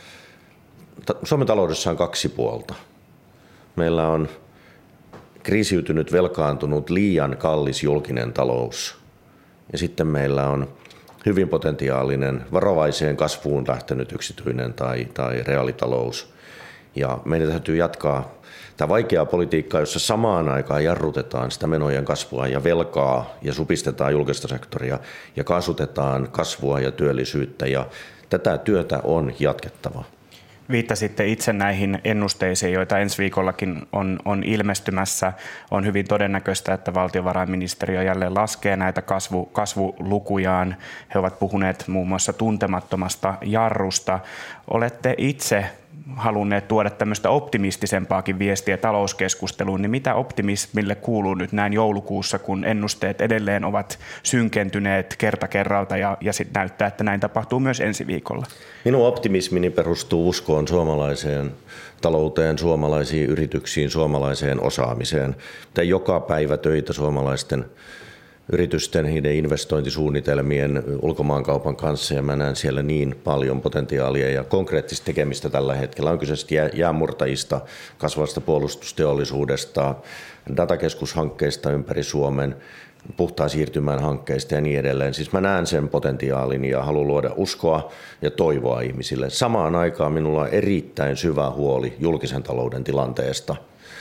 taloudessa on 2 puolta. Meillä on kriisiytynyt, velkaantunut, liian kallis julkinen talous. Ja sitten meillä on hyvin potentiaalinen, varovaiseen kasvuun lähtenyt yksityinen tai reaalitalous. Ja meidän täytyy jatkaa tämä vaikeaa politiikkaa, jossa samaan aikaan jarrutetaan sitä menojen kasvua ja velkaa ja supistetaan julkista sektoria ja kaasutetaan kasvua ja työllisyyttä. Ja tätä työtä on jatkettava.
Viittasitte itse näihin ennusteisiin, joita ensi viikollakin on ilmestymässä. On hyvin todennäköistä, että valtiovarainministeriö jälleen laskee näitä kasvulukujaan. He ovat puhuneet muun muassa tuntemattomasta jarrusta. Olette itse halunneet tuoda tämmöistä optimistisempaakin viestiä talouskeskusteluun, niin mitä optimismille kuuluu nyt näin joulukuussa, kun ennusteet edelleen ovat synkentyneet kerta kerralta ja sitten näyttää, että näin tapahtuu myös ensi viikolla?
Minun optimismini perustuu uskoon suomalaiseen talouteen, suomalaisiin yrityksiin, suomalaiseen osaamiseen. Tein joka päivä töitä suomalaisten yritysten, niiden investointisuunnitelmien, ulkomaankaupan kanssa, ja mä näen siellä niin paljon potentiaalia ja konkreettista tekemistä tällä hetkellä. On kyse jäänmurtajista, kasvavasta puolustusteollisuudesta, datakeskushankkeista ympäri Suomen, puhtaan siirtymän hankkeista ja niin edelleen. Siis mä näen sen potentiaalin ja haluan luoda uskoa ja toivoa ihmisille. Samaan aikaan minulla on erittäin syvä huoli julkisen talouden tilanteesta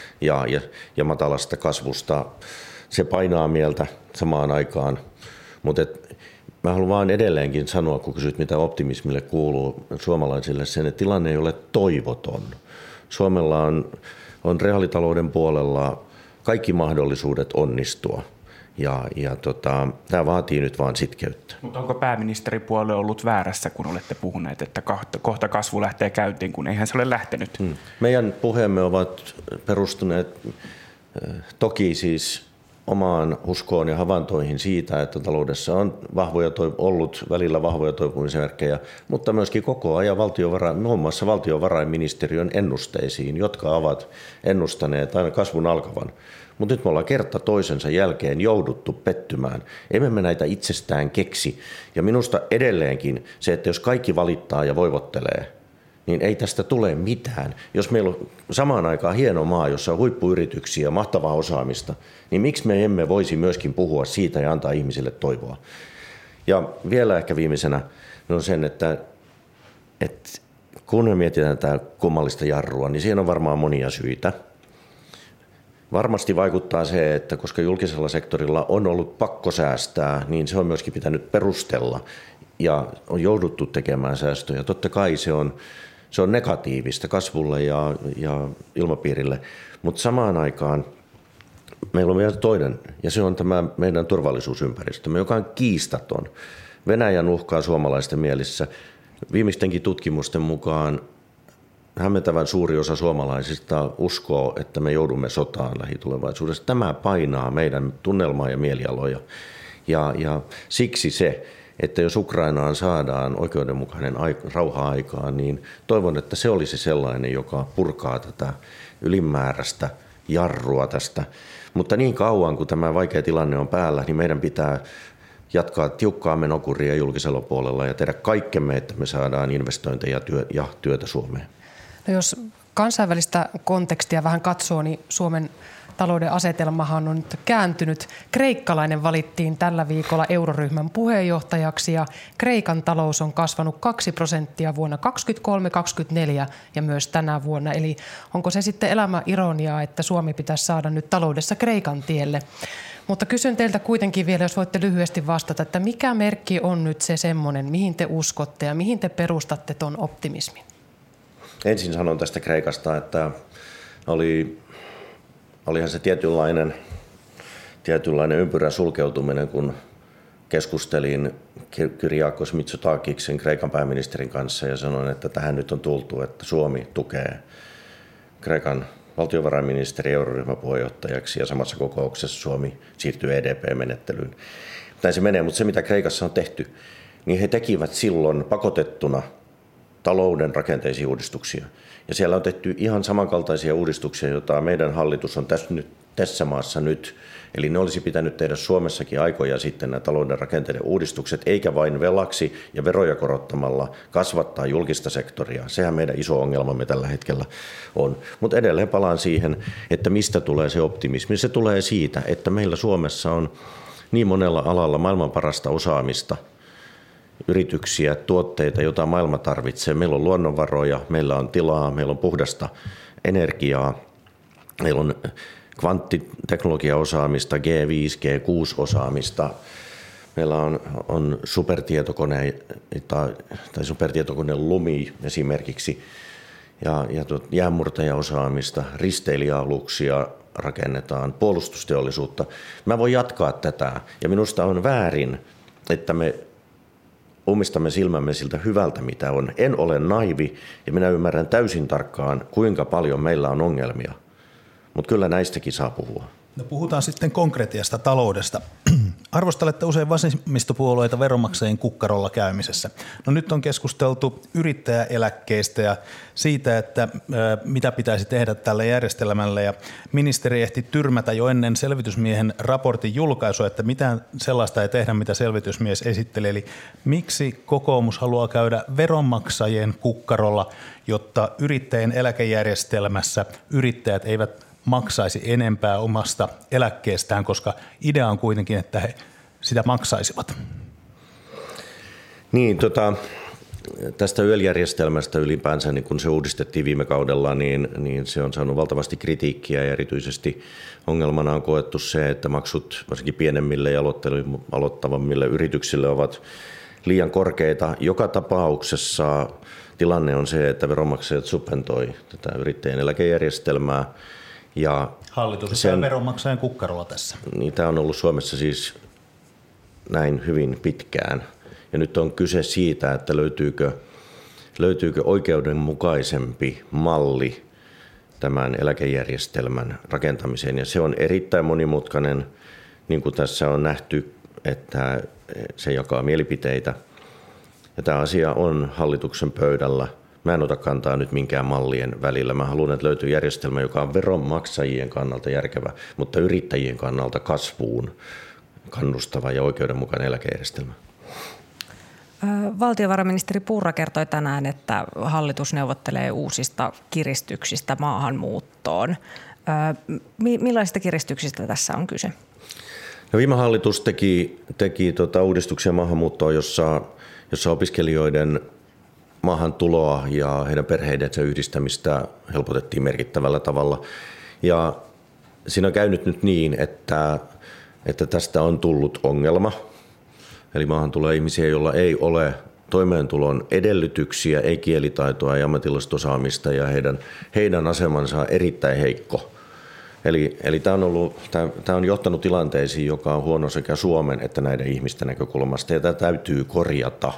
ja matalasta kasvusta. Se painaa mieltä samaan aikaan, mutta mä haluan vaan edelleenkin sanoa, kun kysyt mitä optimismille kuuluu suomalaisille, sen, että tilanne ei ole toivoton. Suomella on reaalitalouden puolella kaikki mahdollisuudet onnistua ja tämä vaatii nyt vaan sitkeyttä.
Mutta onko pääministeripuolue ollut väärässä, kun olette puhuneet, että kohta kasvu lähtee käyntiin, kun eihän se ole lähtenyt?
Meidän puheemme ovat perustuneet toki siis omaan uskoon ja havaintoihin siitä, että taloudessa on ollut välillä vahvoja toipumismerkkejä, mutta myöskin koko ajan muun muassa valtiovarainministeriön ennusteisiin, jotka ovat ennustaneet aina kasvun alkavan. Mutta nyt me ollaan kerta toisensa jälkeen jouduttu pettymään. Emme me näitä itsestään keksi. Ja minusta edelleenkin se, että jos kaikki valittaa ja voivottelee, niin ei tästä tule mitään. Jos meillä on samaan aikaan hieno maa, jossa on huippuyrityksiä ja mahtavaa osaamista, niin miksi me emme voisi myöskin puhua siitä ja antaa ihmisille toivoa? Ja vielä ehkä viimeisenä, on sen, että kun me mietitään tätä kummallista jarrua, niin siihen on varmaan monia syitä. Varmasti vaikuttaa se, että koska julkisella sektorilla on ollut pakko säästää, niin se on myöskin pitänyt perustella ja on jouduttu tekemään säästöjä. Totta kai se on negatiivista kasvulle ja ilmapiirille, mutta samaan aikaan meillä on vielä toinen, ja se on tämä meidän turvallisuusympäristömme, joka on kiistaton. Venäjän uhkaa suomalaisten mielissä. Viimeistenkin tutkimusten mukaan hämmentävän suuri osa suomalaisista uskoo, että me joudumme sotaan lähitulevaisuudessa. Tämä painaa meidän tunnelmaa ja mielialoja. Ja siksi se, että jos Ukrainaan saadaan oikeudenmukainen rauha-aikaan, niin toivon, että se olisi sellainen, joka purkaa tätä ylimääräistä jarrua tästä. Mutta niin kauan kuin tämä vaikea tilanne on päällä, niin meidän pitää jatkaa tiukkaa menokuria julkisella puolella ja tehdä kaikkemme, että me saadaan investointeja ja työtä Suomeen.
No jos kansainvälistä kontekstia vähän katsoo, niin Suomen talouden asetelmahan on nyt kääntynyt. Kreikkalainen valittiin tällä viikolla euroryhmän puheenjohtajaksi ja Kreikan talous on kasvanut 2% vuonna 2023-2024 ja myös tänä vuonna. Eli onko se sitten elämän ironiaa, että Suomi pitäisi saada nyt taloudessa Kreikan tielle? Mutta kysyn teiltä kuitenkin vielä, jos voitte lyhyesti vastata, että mikä merkki on nyt se semmoinen, mihin te uskotte ja mihin te perustatte ton optimismin?
Ensin sanon tästä Kreikasta, että olihan se tietynlainen ympyrän sulkeutuminen, kun keskustelin Kyriakos Mitsotakiksen Kreikan pääministerin kanssa ja sanoin, että tähän nyt on tultu, että Suomi tukee Kreikan valtiovarainministeri euroryhmän puheenjohtajaksi ja samassa kokouksessa Suomi siirtyy EDP-menettelyyn. Näin se menee, mutta se mitä Kreikassa on tehty, niin he tekivät silloin pakotettuna talouden rakenteisiin uudistuksia. Ja siellä on tehty ihan samankaltaisia uudistuksia, joita meidän hallitus on tässä maassa nyt. Eli ne olisi pitänyt tehdä Suomessakin aikoja sitten nämä talouden rakenteiden uudistukset, eikä vain velaksi ja veroja korottamalla kasvattaa julkista sektoria. Sehän meidän iso ongelmamme tällä hetkellä on. Mutta edelleen palaan siihen, että mistä tulee se optimismi. Se tulee siitä, että meillä Suomessa on niin monella alalla maailman parasta osaamista, yrityksiä, tuotteita, joita maailma tarvitsee. Meillä on luonnonvaroja, meillä on tilaa, meillä on puhdasta energiaa, meillä on kvanttiteknologiaosaamista, G5, G6-osaamista. Meillä on supertietokone Lumi esimerkiksi ja jäänmurtajaosaamista, risteilijäaluksia rakennetaan, puolustusteollisuutta. Mä voin jatkaa tätä ja minusta on väärin, että me ummistamme silmämme siltä hyvältä, mitä on. En ole naivi ja minä ymmärrän täysin tarkkaan, kuinka paljon meillä on ongelmia. Mutta kyllä näistäkin saa puhua.
No puhutaan sitten konkretiasta taloudesta. Arvostelette usein vasemmistopuolueita veronmaksajien kukkarolla käymisessä. No nyt on keskusteltu yrittäjäeläkkeistä ja siitä, että mitä pitäisi tehdä tälle järjestelmälle. Ja ministeri ehti tyrmätä jo ennen selvitysmiehen raportin julkaisua, että mitään sellaista ei tehdä, mitä selvitysmies esitteli. Eli miksi kokoomus haluaa käydä veronmaksajien kukkarolla, jotta yrittäjien eläkejärjestelmässä yrittäjät eivät maksaisi enempää omasta eläkkeestään, koska idea on kuitenkin, että he sitä maksaisivat.
Niin, tästä YEL-järjestelmästä ylipäänsä, niin kun se uudistettiin viime kaudella, niin se on saanut valtavasti kritiikkiä ja erityisesti ongelmana on koettu se, että maksut varsinkin pienemmille ja aloittavammille yrityksille ovat liian korkeita. Joka tapauksessa tilanne on se, että veronmaksajat subventoi tätä yrittäjien eläkejärjestelmää. Ja
hallitus on veronmaksajan kukkarolla tässä.
Niin, tämä on ollut Suomessa siis näin hyvin pitkään. Ja nyt on kyse siitä, että löytyykö oikeudenmukaisempi malli tämän eläkejärjestelmän rakentamiseen. Ja se on erittäin monimutkainen, niin kuin tässä on nähty, että se jakaa mielipiteitä. Ja tämä asia on hallituksen pöydällä. Mä en ota kantaa nyt minkään mallien välillä. Mä haluan, että löytyy järjestelmä, joka on veronmaksajien kannalta järkevä, mutta yrittäjien kannalta kasvuun kannustava ja oikeudenmukainen eläkejärjestelmä.
Valtiovarainministeri Purra kertoi tänään, että hallitus neuvottelee uusista kiristyksistä maahanmuuttoon. Millaisista kiristyksistä tässä on kyse?
No, viime hallitus teki uudistuksia maahanmuuttoon, jossa jossa opiskelijoiden maahantuloa ja heidän perheidensä yhdistämistä helpotettiin merkittävällä tavalla. Ja siinä on käynyt nyt niin, että tästä on tullut ongelma. Eli maahan tulee ihmisiä, joilla ei ole toimeentulon edellytyksiä, ei kielitaitoa ja ammatillista osaamista, ja heidän asemansa on erittäin heikko. Eli tämä on johtanut tilanteisiin, joka on huono sekä Suomen että näiden ihmisten näkökulmasta, ja tämä täytyy korjata.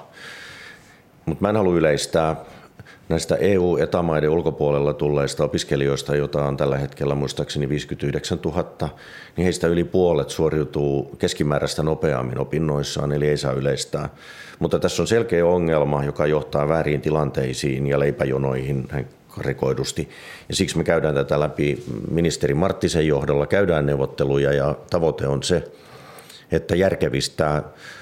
Mutta mä en halua yleistää näistä EU-etämaiden ulkopuolella tulleista opiskelijoista, joita on tällä hetkellä muistaakseni 59 000, niin heistä yli puolet suoriutuu keskimääräistä nopeammin opinnoissaan, eli ei saa yleistää. Mutta tässä on selkeä ongelma, joka johtaa vääriin tilanteisiin ja leipäjonoihin karikoidusti. Ja siksi me käydään tätä läpi ministeri Marttisen johdolla, käydään neuvotteluja, ja tavoite on se, että järkevistä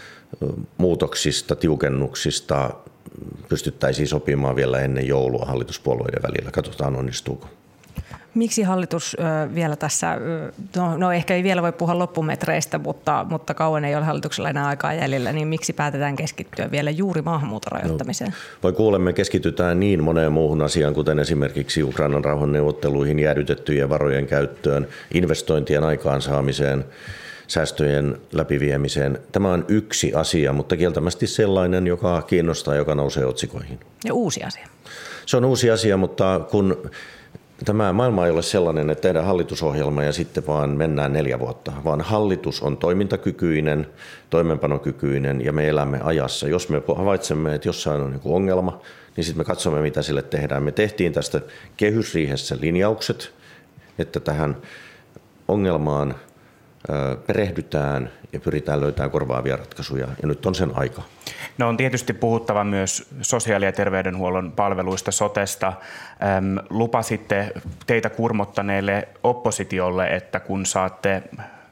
muutoksista, tiukennuksista pystyttäisiin sopimaan vielä ennen joulua hallituspuolueiden välillä. Katsotaan, onnistuuko.
Miksi hallitus vielä tässä, no ehkä ei vielä voi puhua loppumetreistä, mutta kauan ei ole hallituksella enää aikaa jäljellä, niin miksi päätetään keskittyä vielä juuri maahanmuuton rajoittamiseen?
No, voi kuulla, me keskitytään niin moneen muuhun asiaan, kuten esimerkiksi Ukrainan rauhanneuvotteluihin, jäädytettyjen varojen käyttöön, investointien aikaansaamiseen, säästöjen läpiviemiseen. Tämä on yksi asia, mutta kieltämättä sellainen, joka kiinnostaa, joka nousee otsikoihin.
Ja uusi asia.
Se on uusi asia, mutta kun tämä maailma ei ole sellainen, että tehdään hallitusohjelma ja sitten vaan mennään 4 vuotta, vaan hallitus on toimintakykyinen, toimeenpanokykyinen ja me elämme ajassa. Jos me havaitsemme, että jossain on joku ongelma, niin sitten me katsomme, mitä sille tehdään. Me tehtiin tästä kehysriihessä linjaukset, että tähän ongelmaan perehdytään ja pyritään löytämään korvaavia ratkaisuja, ja nyt on sen aika.
No on tietysti puhuttava myös sosiaali- ja terveydenhuollon palveluista, sotesta. Lupasitte teitä kurmottaneelle oppositiolle, että kun saatte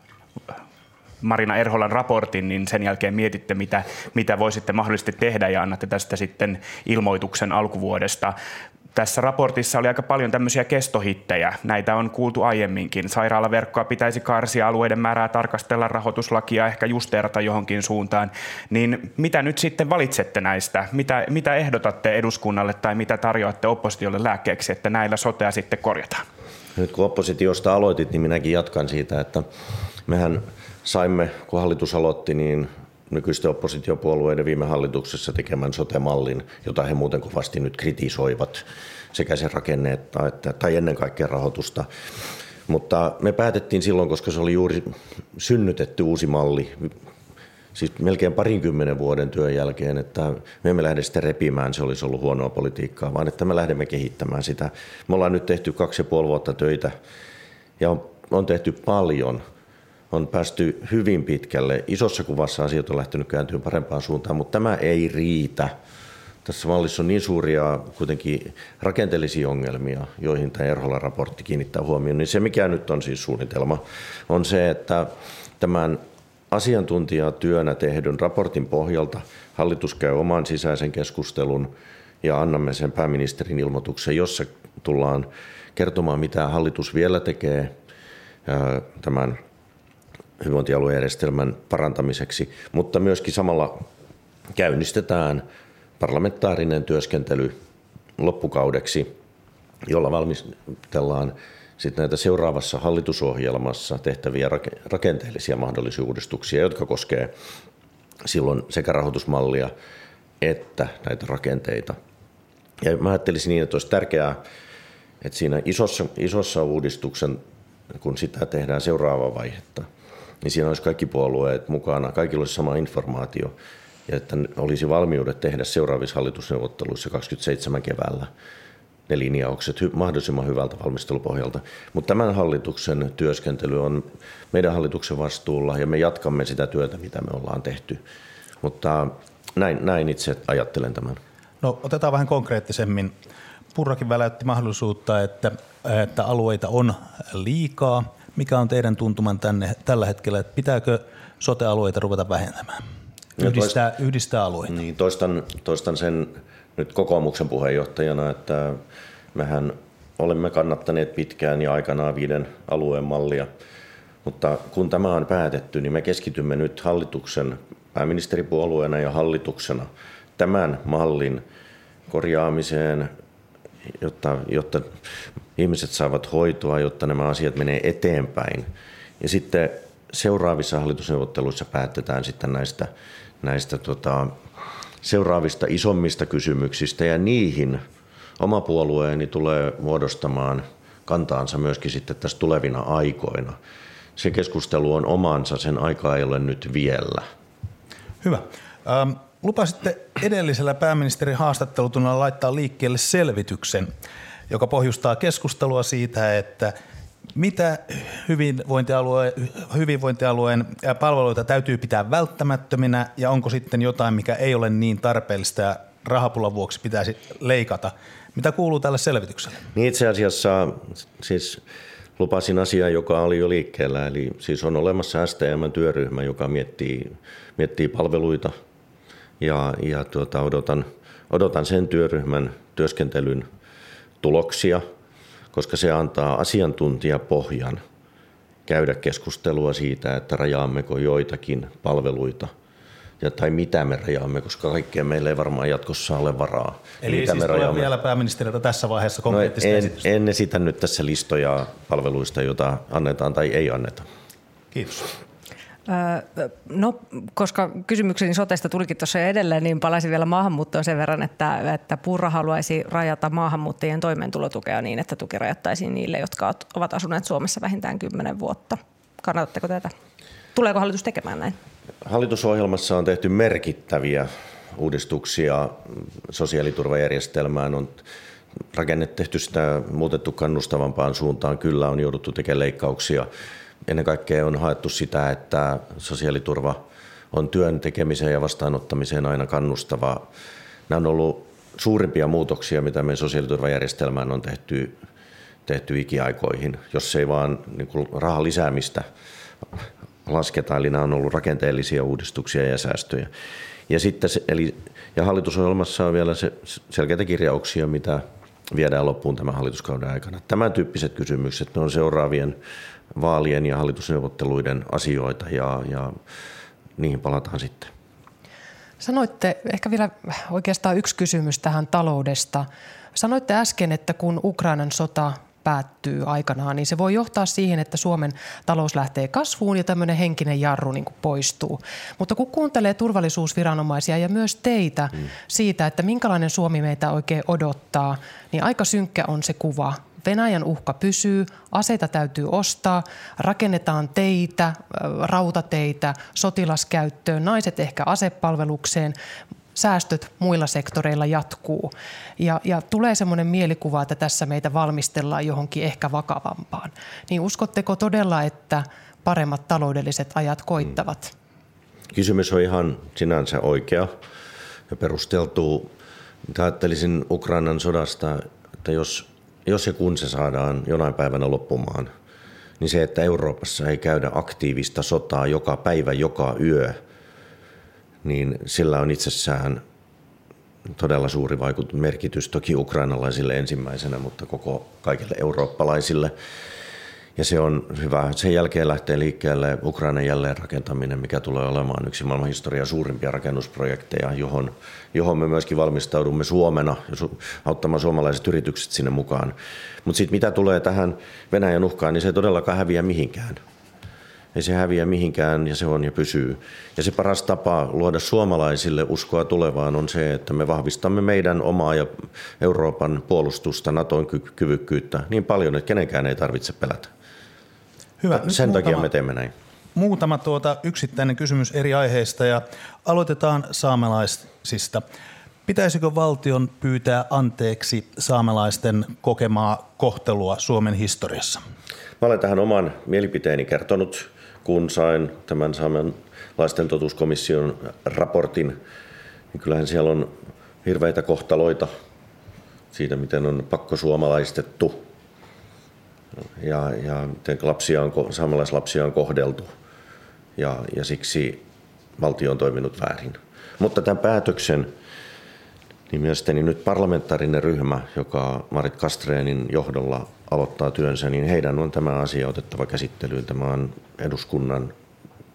Marina Erholan raportin, niin sen jälkeen mietitte, mitä voisitte mahdollisesti tehdä, ja annatte tästä sitten ilmoituksen alkuvuodesta. Tässä raportissa oli aika paljon tämmöisiä kestohittejä. Näitä on kuultu aiemminkin. Sairaalaverkkoa pitäisi karsia, alueiden määrää tarkastella, rahoituslakia ehkä justeerata johonkin suuntaan. Niin mitä nyt sitten valitsette näistä? Mitä ehdotatte eduskunnalle tai mitä tarjoatte oppositiolle lääkkeeksi, että näillä sotea sitten korjataan?
Nyt kun oppositiosta aloitit, niin minäkin jatkan siitä, että mehän saimme, kun hallitus aloitti, niin nykyisten oppositiopuolueiden viime hallituksessa tekemän sote-mallin, jota he muuten kovasti nyt kritisoivat, sekä sen rakennetta tai ennen kaikkea rahoitusta. Mutta me päätettiin silloin, koska se oli juuri synnytetty uusi malli, siis melkein 20 vuoden työn jälkeen, että me emme lähde sitä repimään, se olisi ollut huonoa politiikkaa, vaan että me lähdemme kehittämään sitä. Me ollaan nyt tehty 2,5 vuotta töitä ja on tehty paljon. On päästy hyvin pitkälle. Isossa kuvassa asiat on lähtenyt kääntyä parempaan suuntaan, mutta tämä ei riitä. Tässä mallissa on niin suuria kuitenkin rakenteellisia ongelmia, joihin tämä Erholan raportti kiinnittää huomioon. Niin se, mikä nyt on siis suunnitelma, on se, että tämän asiantuntijatyönä tehdyn raportin pohjalta hallitus käy oman sisäisen keskustelun ja annamme sen pääministerin ilmoituksen, jossa tullaan kertomaan, mitä hallitus vielä tekee tämän hyvinvointialuejärjestelmän parantamiseksi, mutta myöskin samalla käynnistetään parlamentaarinen työskentely loppukaudeksi, jolla valmistellaan sitten näitä seuraavassa hallitusohjelmassa tehtäviä rakenteellisia mahdollisia uudistuksia, jotka koskee silloin sekä rahoitusmallia että näitä rakenteita. Ja mä ajattelisin niin, että olisi tärkeää, että siinä isossa uudistuksen, kun sitä tehdään seuraavaa vaihetta, niin siinä olisi kaikki puolueet mukana, kaikilla olisi sama informaatio, ja että olisi valmiudet tehdä seuraavissa hallitusneuvotteluissa 27 keväällä ne linjaukset mahdollisimman hyvältä valmistelupohjalta. Mutta tämän hallituksen työskentely on meidän hallituksen vastuulla, ja me jatkamme sitä työtä, mitä me ollaan tehty. Mutta näin itse ajattelen tämän.
No otetaan vähän konkreettisemmin. Purrakin väläytti mahdollisuutta, että alueita on liikaa. Mikä on teidän tuntuman tällä hetkellä, että pitääkö sote-alueita ruveta vähentämään? Yhdistää alueita.
Niin, toistan sen nyt kokoomuksen puheenjohtajana, että mehän olemme kannattaneet pitkään ja aikanaan 5 alueen mallia. Mutta kun tämä on päätetty, niin me keskitymme nyt hallituksen pääministeripuolueena ja hallituksena tämän mallin korjaamiseen, jotta ihmiset saavat hoitoa, jotta nämä asiat menee eteenpäin. Ja sitten seuraavissa hallitusneuvotteluissa päätetään sitten näistä seuraavista isommista kysymyksistä, ja niihin oma puolueeni tulee muodostamaan kantaansa myöskin sitten tässä tulevina aikoina. Se keskustelu on omansa, sen aikaa ei ole nyt vielä.
Hyvä. Lupasitte edellisellä pääministerin haastattelutunnilla laittaa liikkeelle selvityksen, joka pohjustaa keskustelua siitä, että mitä hyvinvointialueen palveluita täytyy pitää välttämättöminä ja onko sitten jotain, mikä ei ole niin tarpeellista ja rahapulan vuoksi pitäisi leikata. Mitä kuuluu tälle selvitykselle?
Niin itse asiassa siis lupasin asiaa, joka oli jo liikkeellä. Eli siis on olemassa STM-työryhmä, joka miettii palveluita ja odotan sen työryhmän työskentelyn tuloksia, koska se antaa asiantuntijapohjan käydä keskustelua siitä, että rajaammeko joitakin palveluita tai mitä me rajaamme, koska kaikkea meillä ei varmaan jatkossa ole varaa.
Eli
mitä
siis tulee vielä pääministeriltä tässä vaiheessa konkreettista esitystä?
En esitä nyt tässä listoja palveluista, joita annetaan tai ei anneta.
Kiitos.
No, koska kysymykseni sotesta tulikin tuossa edelleen, niin palaisin vielä maahanmuuttoon sen verran, että Purra haluaisi rajata maahanmuuttajien toimeentulotukea niin, että tuki rajattaisiin niille, jotka ovat asuneet Suomessa vähintään 10 vuotta. Kannatatteko tätä? Tuleeko hallitus tekemään näin?
Hallitusohjelmassa on tehty merkittäviä uudistuksia sosiaaliturvajärjestelmään. On tehty sitä muutettu kannustavampaan suuntaan. Kyllä on jouduttu tekemään leikkauksia. Ennen kaikkea on haettu sitä, että sosiaaliturva on työn tekemiseen ja vastaanottamiseen aina kannustava. Nämä on ollut suurimpia muutoksia, mitä meidän sosiaaliturvajärjestelmään on tehty ikiaikoihin, jos ei vaan niin kuin rahan lisäämistä lasketa. Eli nämä on ollut rakenteellisia uudistuksia ja säästöjä. Ja hallitusohjelmassa on vielä selkeitä kirjauksia, mitä viedään loppuun tämän hallituskauden aikana. Tämän tyyppiset kysymykset ne on seuraavien vaalien ja hallitusneuvotteluiden asioita ja niihin palataan sitten.
Sanoitte, ehkä vielä oikeastaan yksi kysymys tähän taloudesta. Sanoitte äsken, että kun Ukrainan sota päättyy aikanaan, niin se voi johtaa siihen, että Suomen talous lähtee kasvuun ja tämmöinen henkinen jarru niin kuin poistuu. Mutta kun kuuntelee turvallisuusviranomaisia ja myös teitä siitä, että minkälainen Suomi meitä oikein odottaa, niin aika synkkä on se kuva. Venäjän uhka pysyy, aseita täytyy ostaa, rakennetaan teitä, rautateitä, sotilaskäyttöön, naiset ehkä asepalvelukseen, säästöt muilla sektoreilla jatkuu. Ja tulee semmoinen mielikuva, että tässä meitä valmistellaan johonkin ehkä vakavampaan. Niin uskotteko todella, että paremmat taloudelliset ajat koittavat?
Kysymys on ihan sinänsä oikea ja perusteltu. Ajattelisin Ukrainan sodasta, että jos ja kun se saadaan jonain päivänä loppumaan, niin se, että Euroopassa ei käydä aktiivista sotaa joka päivä, joka yö, niin sillä on itsessään todella suuri merkitys toki ukrainalaisille ensimmäisenä, mutta kaikille eurooppalaisille. Ja se on hyvä. Sen jälkeen lähtee liikkeelle Ukrainan jälleenrakentaminen, mikä tulee olemaan yksi maailmanhistorian suurimpia rakennusprojekteja, johon me myöskin valmistaudumme Suomena auttamaan suomalaiset yritykset sinne mukaan. Mutta sitten mitä tulee tähän Venäjän uhkaan, niin se ei todellakaan häviä mihinkään. Ei se häviä mihinkään ja se on ja pysyy. Ja se paras tapa luoda suomalaisille uskoa tulevaan on se, että me vahvistamme meidän omaa ja Euroopan puolustusta, Naton kyvykkyyttä niin paljon, että kenenkään ei tarvitse pelätä.
Hyvä.
Sen takia me teemme näin.
Muutama yksittäinen kysymys eri aiheista ja aloitetaan saamelaisista. Pitäisikö valtion pyytää anteeksi saamelaisten kokemaa kohtelua Suomen historiassa?
Mä olen tähän oman mielipiteeni kertonut, kun sain tämän saamelaisten totuuskomission raportin. Niin kyllähän siellä on hirveitä kohtaloita siitä, miten on pakkosuomalaistettu ja miten saamelaislapsia on kohdeltu ja siksi valtio on toiminut väärin. Mutta tämän päätöksen niin mielestäni nyt parlamentaarinen ryhmä, joka Marit Castrénin johdolla aloittaa työnsä, niin heidän on tämä asia otettava käsittelyyn. Tämä on eduskunnan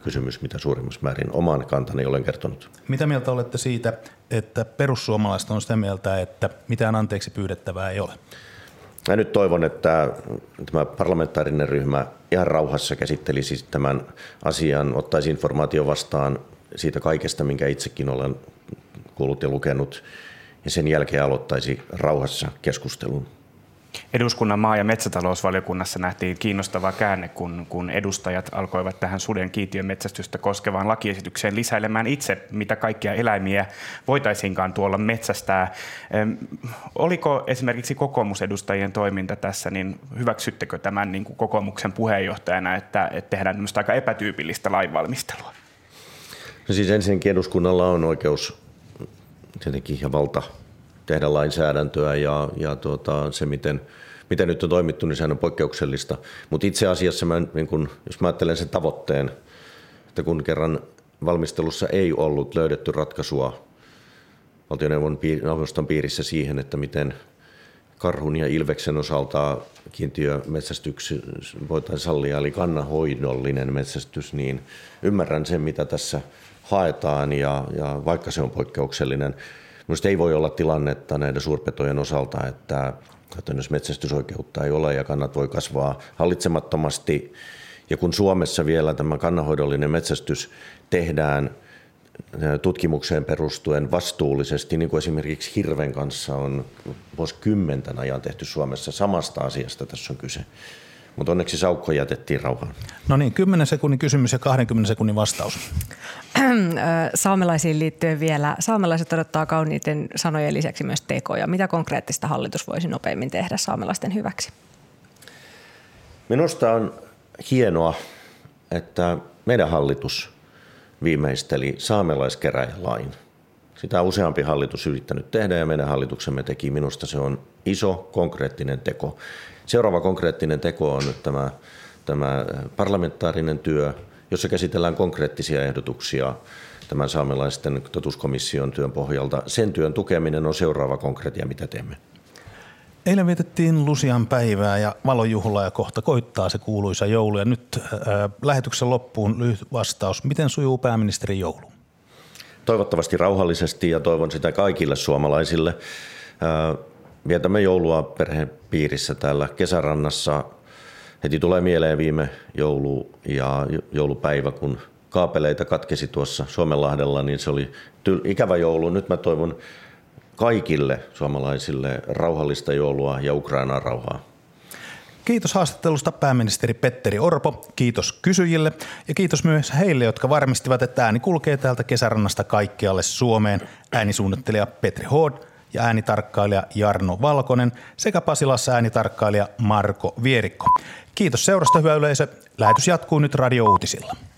kysymys mitä suurimmassa määrin. Oman kantani olen kertonut.
Mitä mieltä olette siitä, että perussuomalaiset on sitä mieltä, että mitään anteeksi pyydettävää ei ole?
Mä nyt toivon, että tämä parlamentaarinen ryhmä ihan rauhassa käsittelisi tämän asian, ottaisi informaatio vastaan siitä kaikesta, minkä itsekin olen kuullut ja lukenut, ja sen jälkeen aloittaisi rauhassa keskustelun.
Eduskunnan maa- ja metsätalousvaliokunnassa nähtiin kiinnostava käänne, kun edustajat alkoivat tähän suden kiintiömetsästystä koskevaan lakiesitykseen lisäilemään itse, mitä kaikkia eläimiä voitaisiinkaan tuolla metsästää. Oliko esimerkiksi kokoomusedustajien toiminta tässä, niin hyväksyttekö tämän niin kuin kokoomuksen puheenjohtajana, että tehdään tämmöistä aika epätyypillistä lainvalmistelua?
No siis ensinnäkin eduskunnalla on oikeus tietenkin ja valta tehdä lainsäädäntöä ja se, miten nyt on toimittu, niin sehän on poikkeuksellista. Mutta itse asiassa, jos mä ajattelen sen tavoitteen, että kun kerran valmistelussa ei ollut löydetty ratkaisua valtioneuvoston piirissä siihen, että miten karhun ja ilveksen osalta kiintiömetsästyksi voitaisiin sallia, eli kannanhoidollinen metsästys, niin ymmärrän sen, mitä tässä haetaan, ja vaikka se on poikkeuksellinen. Minusta ei voi olla tilannetta näiden suurpetojen osalta, että jos metsästysoikeutta ei ole ja kannat voi kasvaa hallitsemattomasti. Ja kun Suomessa vielä tämä kannanhoidollinen metsästys tehdään tutkimukseen perustuen vastuullisesti, niin kuin esimerkiksi hirven kanssa on vuosikymmenten ajan tehty Suomessa, samasta asiasta tässä on kyse. Mutta onneksi saukko jätettiin rauhaan.
No niin, 10 sekunnin kysymys ja 20 sekunnin vastaus.
Saamelaisiin liittyen vielä. Saamelaiset odottaa kauniiden sanojen lisäksi myös tekoja. Mitä konkreettista hallitus voisi nopeimmin tehdä saamelaisten hyväksi?
Minusta on hienoa, että meidän hallitus viimeisteli saamelaiskäräjälain. Sitä on useampi hallitus yrittänyt tehdä ja meidän hallituksemme teki. Minusta se on iso konkreettinen teko. Seuraava konkreettinen teko on nyt tämä parlamentaarinen työ, jossa käsitellään konkreettisia ehdotuksia tämän saamelaisten totuuskomission työn pohjalta. Sen työn tukeminen on seuraava konkreettia, mitä teemme.
Eilen vietettiin Lucian päivää ja valonjuhlaa ja kohta koittaa se kuuluisa joulu. Ja nyt lähetyksen loppuun lyhyt vastaus. Miten sujuu pääministerin joulu?
Toivottavasti rauhallisesti ja toivon sitä kaikille suomalaisille. Vietämme joulua perhepiirissä täällä Kesärannassa. Heti tulee mieleen viime joulu ja joulupäivä, kun kaapeleita katkesi tuossa Suomenlahdella, niin se oli ikävä joulu. Nyt mä toivon kaikille suomalaisille rauhallista joulua ja Ukrainaan rauhaa.
Kiitos haastattelusta pääministeri Petteri Orpo, kiitos kysyjille ja kiitos myös heille, jotka varmistivat, että ääni kulkee täältä Kesärannasta kaikkialle Suomeen. Äänisuunnittelija Petri Hood ja äänitarkkailija Jarno Valkonen sekä Pasilassa äänitarkkailija Marko Vierikko. Kiitos seurasta, hyvä yleisö. Lähetys jatkuu nyt Radio Uutisilla.